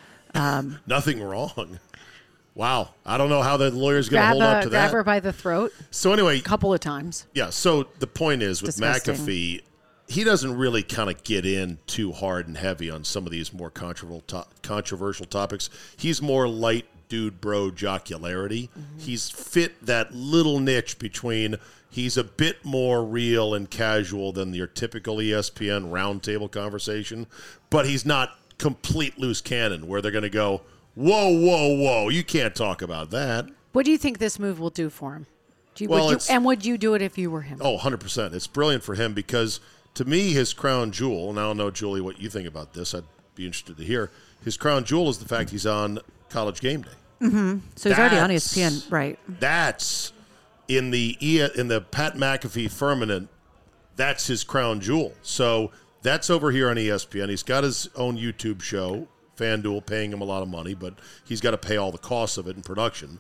nothing wrong. Wow. I don't know how the lawyer's going to Grab, hold up a, to grab that. her by the throat So anyway, a couple of times. yeah, so the point is with Disgusting. McAfee, he doesn't really kind of get in too hard and heavy on some of these more controversial to- controversial topics. He's more light dude bro jocularity. Mm-hmm. He's fit that little niche between he's a bit more real and casual than your typical E S P N roundtable conversation, but he's not complete loose cannon where they're going to go, whoa, whoa, whoa, you can't talk about that. What do you think this move will do for him? Do you, Well, would you it's- and would you do it if you were him? Oh, one hundred percent. It's brilliant for him because, to me, his crown jewel, and I don't know, Julie, what you think about this. I'd be interested to hear. His crown jewel is the fact he's on College Game Day. So he's already on E S P N, That's- right? That's in the E- in the Pat McAfee firmament. That's his crown jewel. So that's over here on E S P N. He's got his own YouTube show, FanDuel, paying him a lot of money, but he's got to pay all the costs of it in production.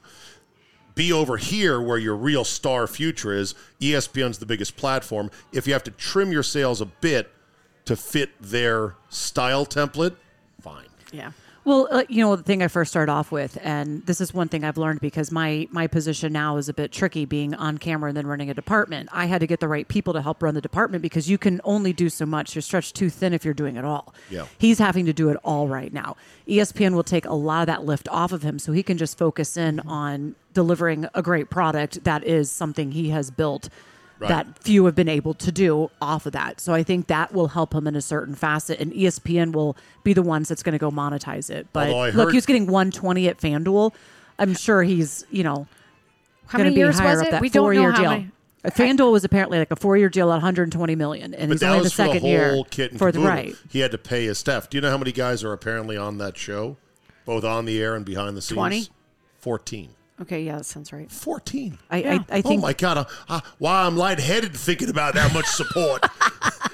Be over here where your real star future is. E S P N's the biggest platform. If you have to trim your sails a bit to fit their style template, fine. Yeah. Well, uh, you know, the thing I first started off with, and this is one thing I've learned because my my position now is a bit tricky being on camera and then running a department. I had to get the right people to help run the department because you can only do so much. You're stretched too thin if you're doing it all. Yeah. He's having to do it all right now. E S P N will take a lot of that lift off of him so he can just focus in on delivering a great product that is something he has built. Right. That few have been able to do off of that. So I think that will help him in a certain facet, and E S P N will be the ones that's going to go monetize it. But Although I look, heard- he's getting one twenty at FanDuel. I'm sure he's, you know, How going to many be years higher was up it? that We don't know four-year how deal. many- Uh, FanDuel was apparently like a four-year deal at one hundred twenty million dollars, and But he's that only in the was for the second whole year kit and for the caboodle. right. He had to pay his staff. Do you know how many guys are apparently on that show, both on the air and behind the scenes? twenty? Fourteen. Okay, yeah, that sounds right. Fourteen. I, Yeah. I, I think oh my God! I, I, why I'm lightheaded thinking about that much support.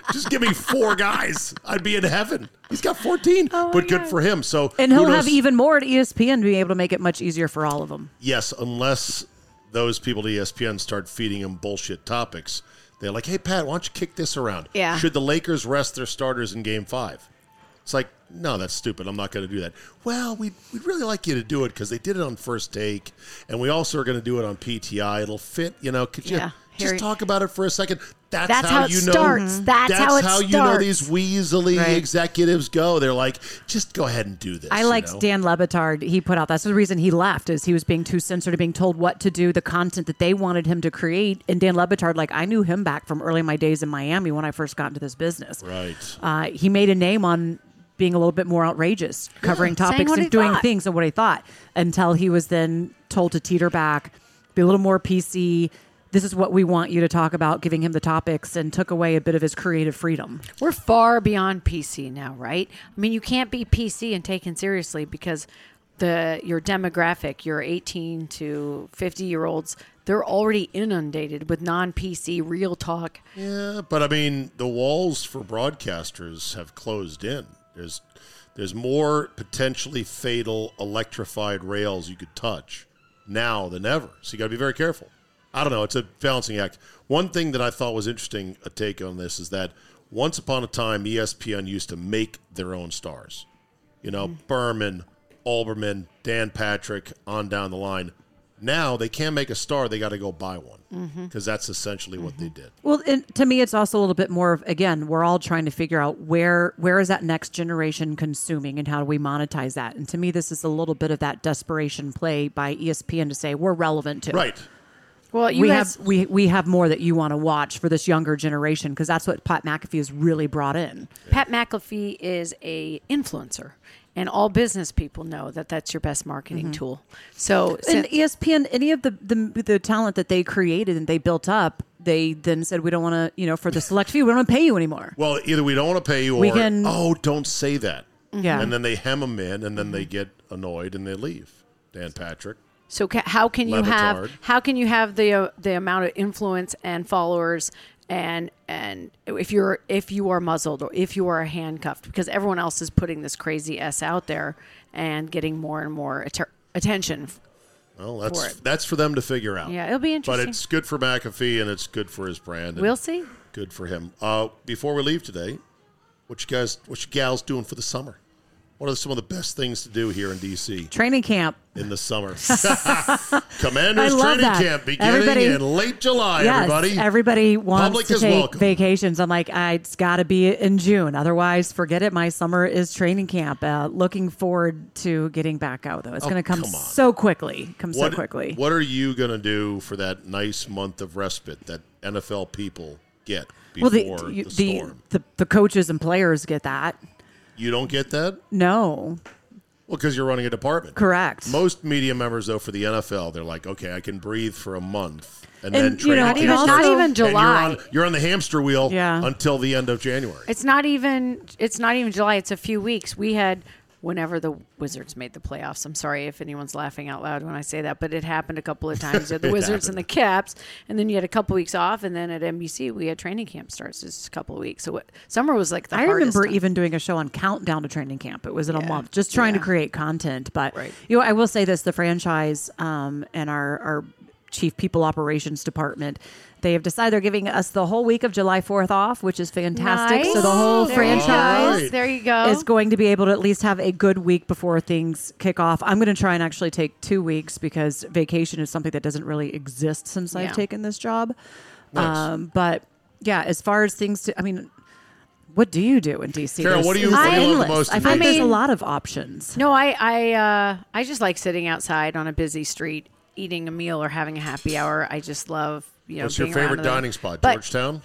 Just give me four guys. I'd be in heaven. He's got fourteen, Oh but good for him. So And who he'll knows? have even more at E S P N to be able to make it much easier for all of them. Yes, unless those people at E S P N start feeding him bullshit topics. They're like, hey, Pat, why don't you kick this around? Yeah. Should the Lakers rest their starters in game five? It's like, no, that's stupid. I'm not going to do that. Well, we'd, we'd really like you to do it because they did it on First Take, and we also are going to do it on P T I. It'll fit, you know. Could you Yeah. just Harry- talk about it for a second? That's, That's how, how it you know. starts. That's how it you know starts. these weaselly Right. executives go. They're like, just go ahead and do this. I you liked know? Dan Lebitard. He put out, that's the reason he left, is he was being too censored, being told what to do, the content that they wanted him to create. And Dan Lebitard, like, I knew him back from early in my days in Miami when I first got into this business. Right. Uh, he made a name on being a little bit more outrageous, covering Saying topics what and he doing thought. things and what he thought, until he was then told to teeter back, be a little more P C. This is what we want you to talk about, giving him the topics, and took away a bit of his creative freedom. We're far beyond P C now, right? I mean, you can't be P C and taken seriously because the your demographic, your eighteen to fifty year olds, they're already inundated with non-P C real talk. Yeah, but I mean, the walls for broadcasters have closed in. There's there's more potentially fatal electrified rails you could touch now than ever. So you got to be very careful. I don't know. It's a balancing act. One thing that I thought was interesting, a take on this, is that once upon a time, E S P N used to make their own stars. You know, mm-hmm. Berman, Olbermann, Dan Patrick, on down the line. Now they can't make a star; they got to go buy one because mm-hmm. that's essentially mm-hmm. what they did. Well, and to me, it's also a little bit more of, again, we're all trying to figure out where where is that next generation consuming and how do we monetize that. And to me, this is a little bit of that desperation play by E S P N to say we're relevant to. Right. Well, you we guys, have we we have more that you want to watch for this younger generation because that's what Pat McAfee has really brought in. Pat McAfee is a influencer. And all business people know that that's your best marketing mm-hmm. tool. So, and E S P N, any of the, the the talent that they created and they built up, they then said, we don't want to, you know, for the select few, we don't want to pay you anymore. Well, either we don't want to pay you or, we can, oh, don't say that. Yeah. And then they hem them in and then they get annoyed and they leave. Dan Patrick. So ca- how can you Lebitard. have how can you have the uh, the amount of influence and followers and and if you're if you are muzzled or if you are handcuffed because everyone else is putting this crazy S out there and getting more and more att- attention. Well, that's for it. that's for them to figure out. Yeah, it'll be interesting. But it's good for McAfee and it's good for his brand. And we'll see. Good for him. Uh, before we leave today, what you guys, what you gals doing for the summer? What are some of the best things to do here in D C? Training camp. In the summer. Commanders I love training that. camp beginning Everybody, in late July, yes, everybody. Everybody wants Public to is take welcome. vacations. I'm like, I, it's got to be in June. Otherwise, forget it. My summer is training camp. Uh, looking forward to getting back out, though. It's Oh, going to come, come on. so quickly. Come what, so quickly. What are you going to do for that nice month of respite that N F L people get before well, the, the, the, storm? the, the coaches and players get that. You don't get that? No. Well, because you're running a department. Correct. Most media members, though, for the N F L, they're like, okay, I can breathe for a month. And, And, then you training know, Not camp even, also- not starts, even and July. You're on, you're on the hamster wheel Yeah. until the end of January. It's not even. It's not even July. It's a few weeks. We had whenever the Wizards made the playoffs. I'm sorry if anyone's laughing out loud when I say that, but it happened a couple of times. You had the It Wizards happened. and the Caps, and then you had a couple weeks off, and then at N B C we had training camp starts just a couple of weeks. So what, summer was like the I hardest remember time. even doing a show on Countdown to Training Camp. It was in a Yeah. month, just trying Yeah. to create content. But Right. you know, I will say this: the franchise um, and our, our chief people operations department, they have decided they're giving us the whole week of July fourth off, which is fantastic. Nice. So the whole There you go. franchise There you go. is going to be able to at least have a good week before things kick off. I'm going to try and actually take two weeks because vacation is something that doesn't really exist since Yeah. I've taken this job. Nice. Um, but yeah, as far as things to, I mean, what do you do in D C? Carol, There's- what do you- it's what do you love the endless. most I in find D C? there's a I mean- lot of options. No, I I uh, I just like sitting outside on a busy street, eating a meal or having a happy hour. I just love you know. What's your being around favorite the- dining spot? But- Georgetown?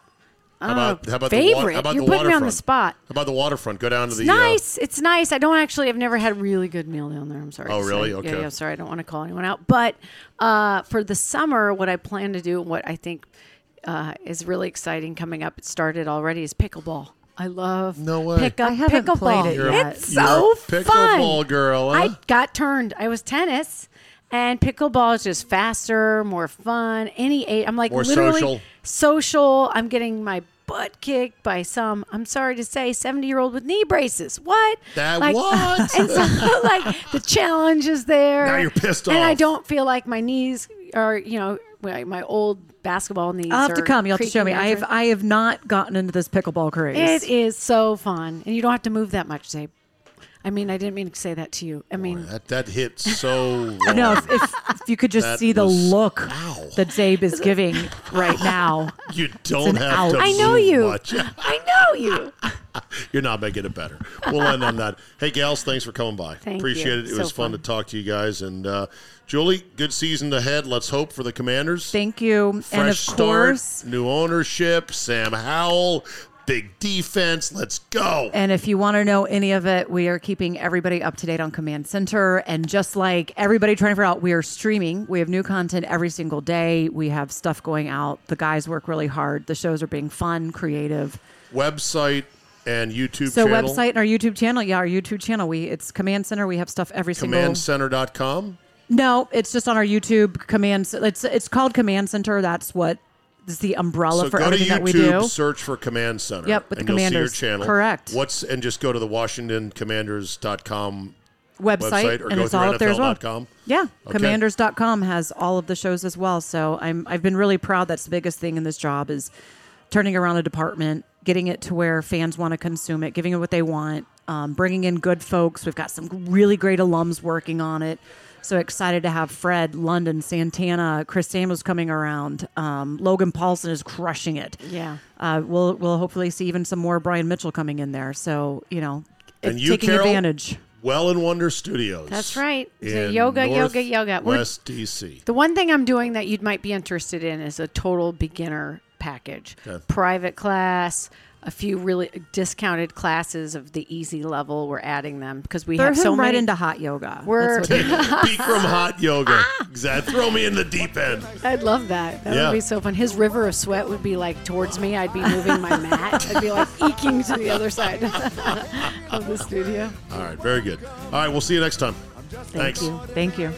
How Oh, about, how about favorite? the water, how about You're the putting me on the waterfront? spot. How about the waterfront? Go down to It's the nice. It's nice. I don't actually. I've never had a really good meal down there. I'm sorry. Oh, to really? say. Okay. Yeah, yeah. Sorry, I don't want to call anyone out. But uh, for the summer, what I plan to do, what I think uh, is really exciting coming up, it started already, is pickleball. I love No way. pick up I haven't pickleball. played it yet. It's You're a so pickleball fun. girl, huh? I got turned. I was tennis. And pickleball is just faster, more fun. Any age, I'm like More literally social. social. I'm getting my butt kicked by some, I'm sorry to say, seventy-year-old with knee braces. What? That like, what? And so, like, the challenge is there. Now you're pissed and off. And I don't feel like my knees are, you know, my, my old basketball knees I'll have to are come. You'll have to show me. creaking I have after. I have not gotten into this pickleball craze. It is so fun. And you don't have to move that much, Zabe. I mean, I didn't mean to say that to you. I mean, That that hit so I know. wrong. If, if, if you could just That see the was- look Ow. that Zabe is giving right now. You don't an have out. to I know move you. much. I know you. You're not making it better. We'll end on that. Hey, gals, thanks for coming by. Thank Appreciate you. it. It So was fun, fun. to talk to you guys. And uh, Julie, good season ahead. Let's hope for the Commanders. Thank you. Fresh and of start, course, new ownership, Sam Howell, big defense. Let's go. and if you want to know any of it, we are keeping everybody up to date on Command Center. And just like everybody trying to figure out, we are streaming. We have new content every single day. We have stuff going out. The guys work really hard. The shows are being fun, creative. Website and YouTube So channel. website and our YouTube channel. Yeah, our YouTube channel. We It's Command Center. We have stuff every single. command center dot com. No, it's just on our YouTube Command. It's it's called Command Center. That's what is the umbrella So for go to everything that we YouTube, do. search for Command Center. Yep, with and the you'll see Commanders. your channel. Correct. What's and just go to the Washington Commanders dot com Website, website or and go it's through all up there as N F L well. dot com. Yeah, Okay. commanders dot com has all of the shows as well. So I'm I've been really proud. That's the biggest thing in this job is turning around a department, getting it to where fans want to consume it, giving it what they want, um, bringing in good folks. We've got some really great alums working on it. So excited to have Fred, London, Santana, Chris Samuels coming around. Um, Logan Paulson is crushing it. Yeah. Uh, we'll we'll hopefully see even some more Brian Mitchell coming in there. So you know, And it's you, taking Carol, advantage. Well and Wonder Studios. That's right. So in yoga, North yoga, yoga. We're- West D C. The one thing I'm doing that you might be interested in is a total beginner package. Okay. Private class, a few really discounted classes of the easy level. We're adding them because we Throw have so him right many. into hot yoga. We're- That's what he does. Bikram hot yoga. Exactly. Throw me in the deep end. I'd love that. That Yeah. would be so fun. His river of sweat would be like towards me. I'd be moving my mat. I'd be like eking to the other side of the studio. All right. Very good. All right. We'll see you next time. Thank Thanks. you. Thank you.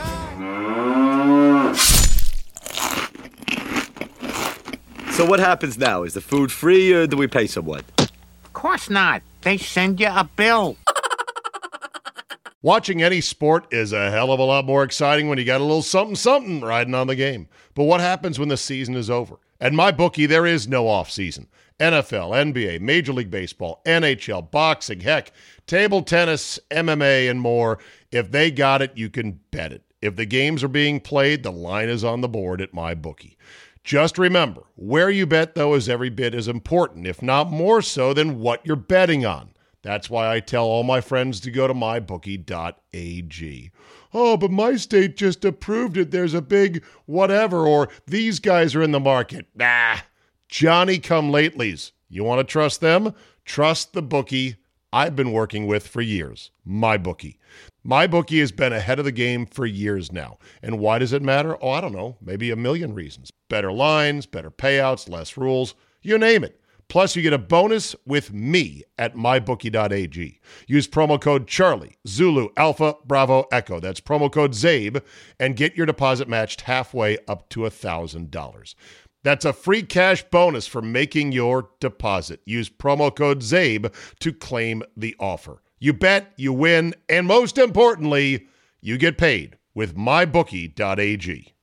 So what happens now? Is the food free or do we pay someone? Of course not. They send you a bill. Watching any sport is a hell of a lot more exciting when you got a little something something riding on the game. But what happens when the season is over? At MyBookie, there is no off season. N F L, N B A, Major League Baseball, N H L, boxing, heck, table tennis, M M A, and more. If they got it, you can bet it. If the games are being played, the line is on the board at MyBookie. Just remember, where you bet, though, is every bit as important, if not more so, than what you're betting on. That's why I tell all my friends to go to my bookie dot a g. Oh, but my state just approved it. There's a big whatever, or these guys are in the market. Nah, Johnny-come-latelys. You want to trust them? Trust the bookie I've been working with for years, MyBookie. MyBookie has been ahead of the game for years now. And why does it matter? Oh, I don't know, maybe a million reasons. Better lines, better payouts, less rules, you name it. Plus, you get a bonus with me at my bookie dot a g. Use promo code Charlie, Zulu, Alpha, Bravo, Echo. That's promo code ZABE, and get your deposit matched halfway up to one thousand dollars. That's a free cash bonus for making your deposit. Use promo code ZABE to claim the offer. You bet, you win, and most importantly, you get paid with my bookie dot a g.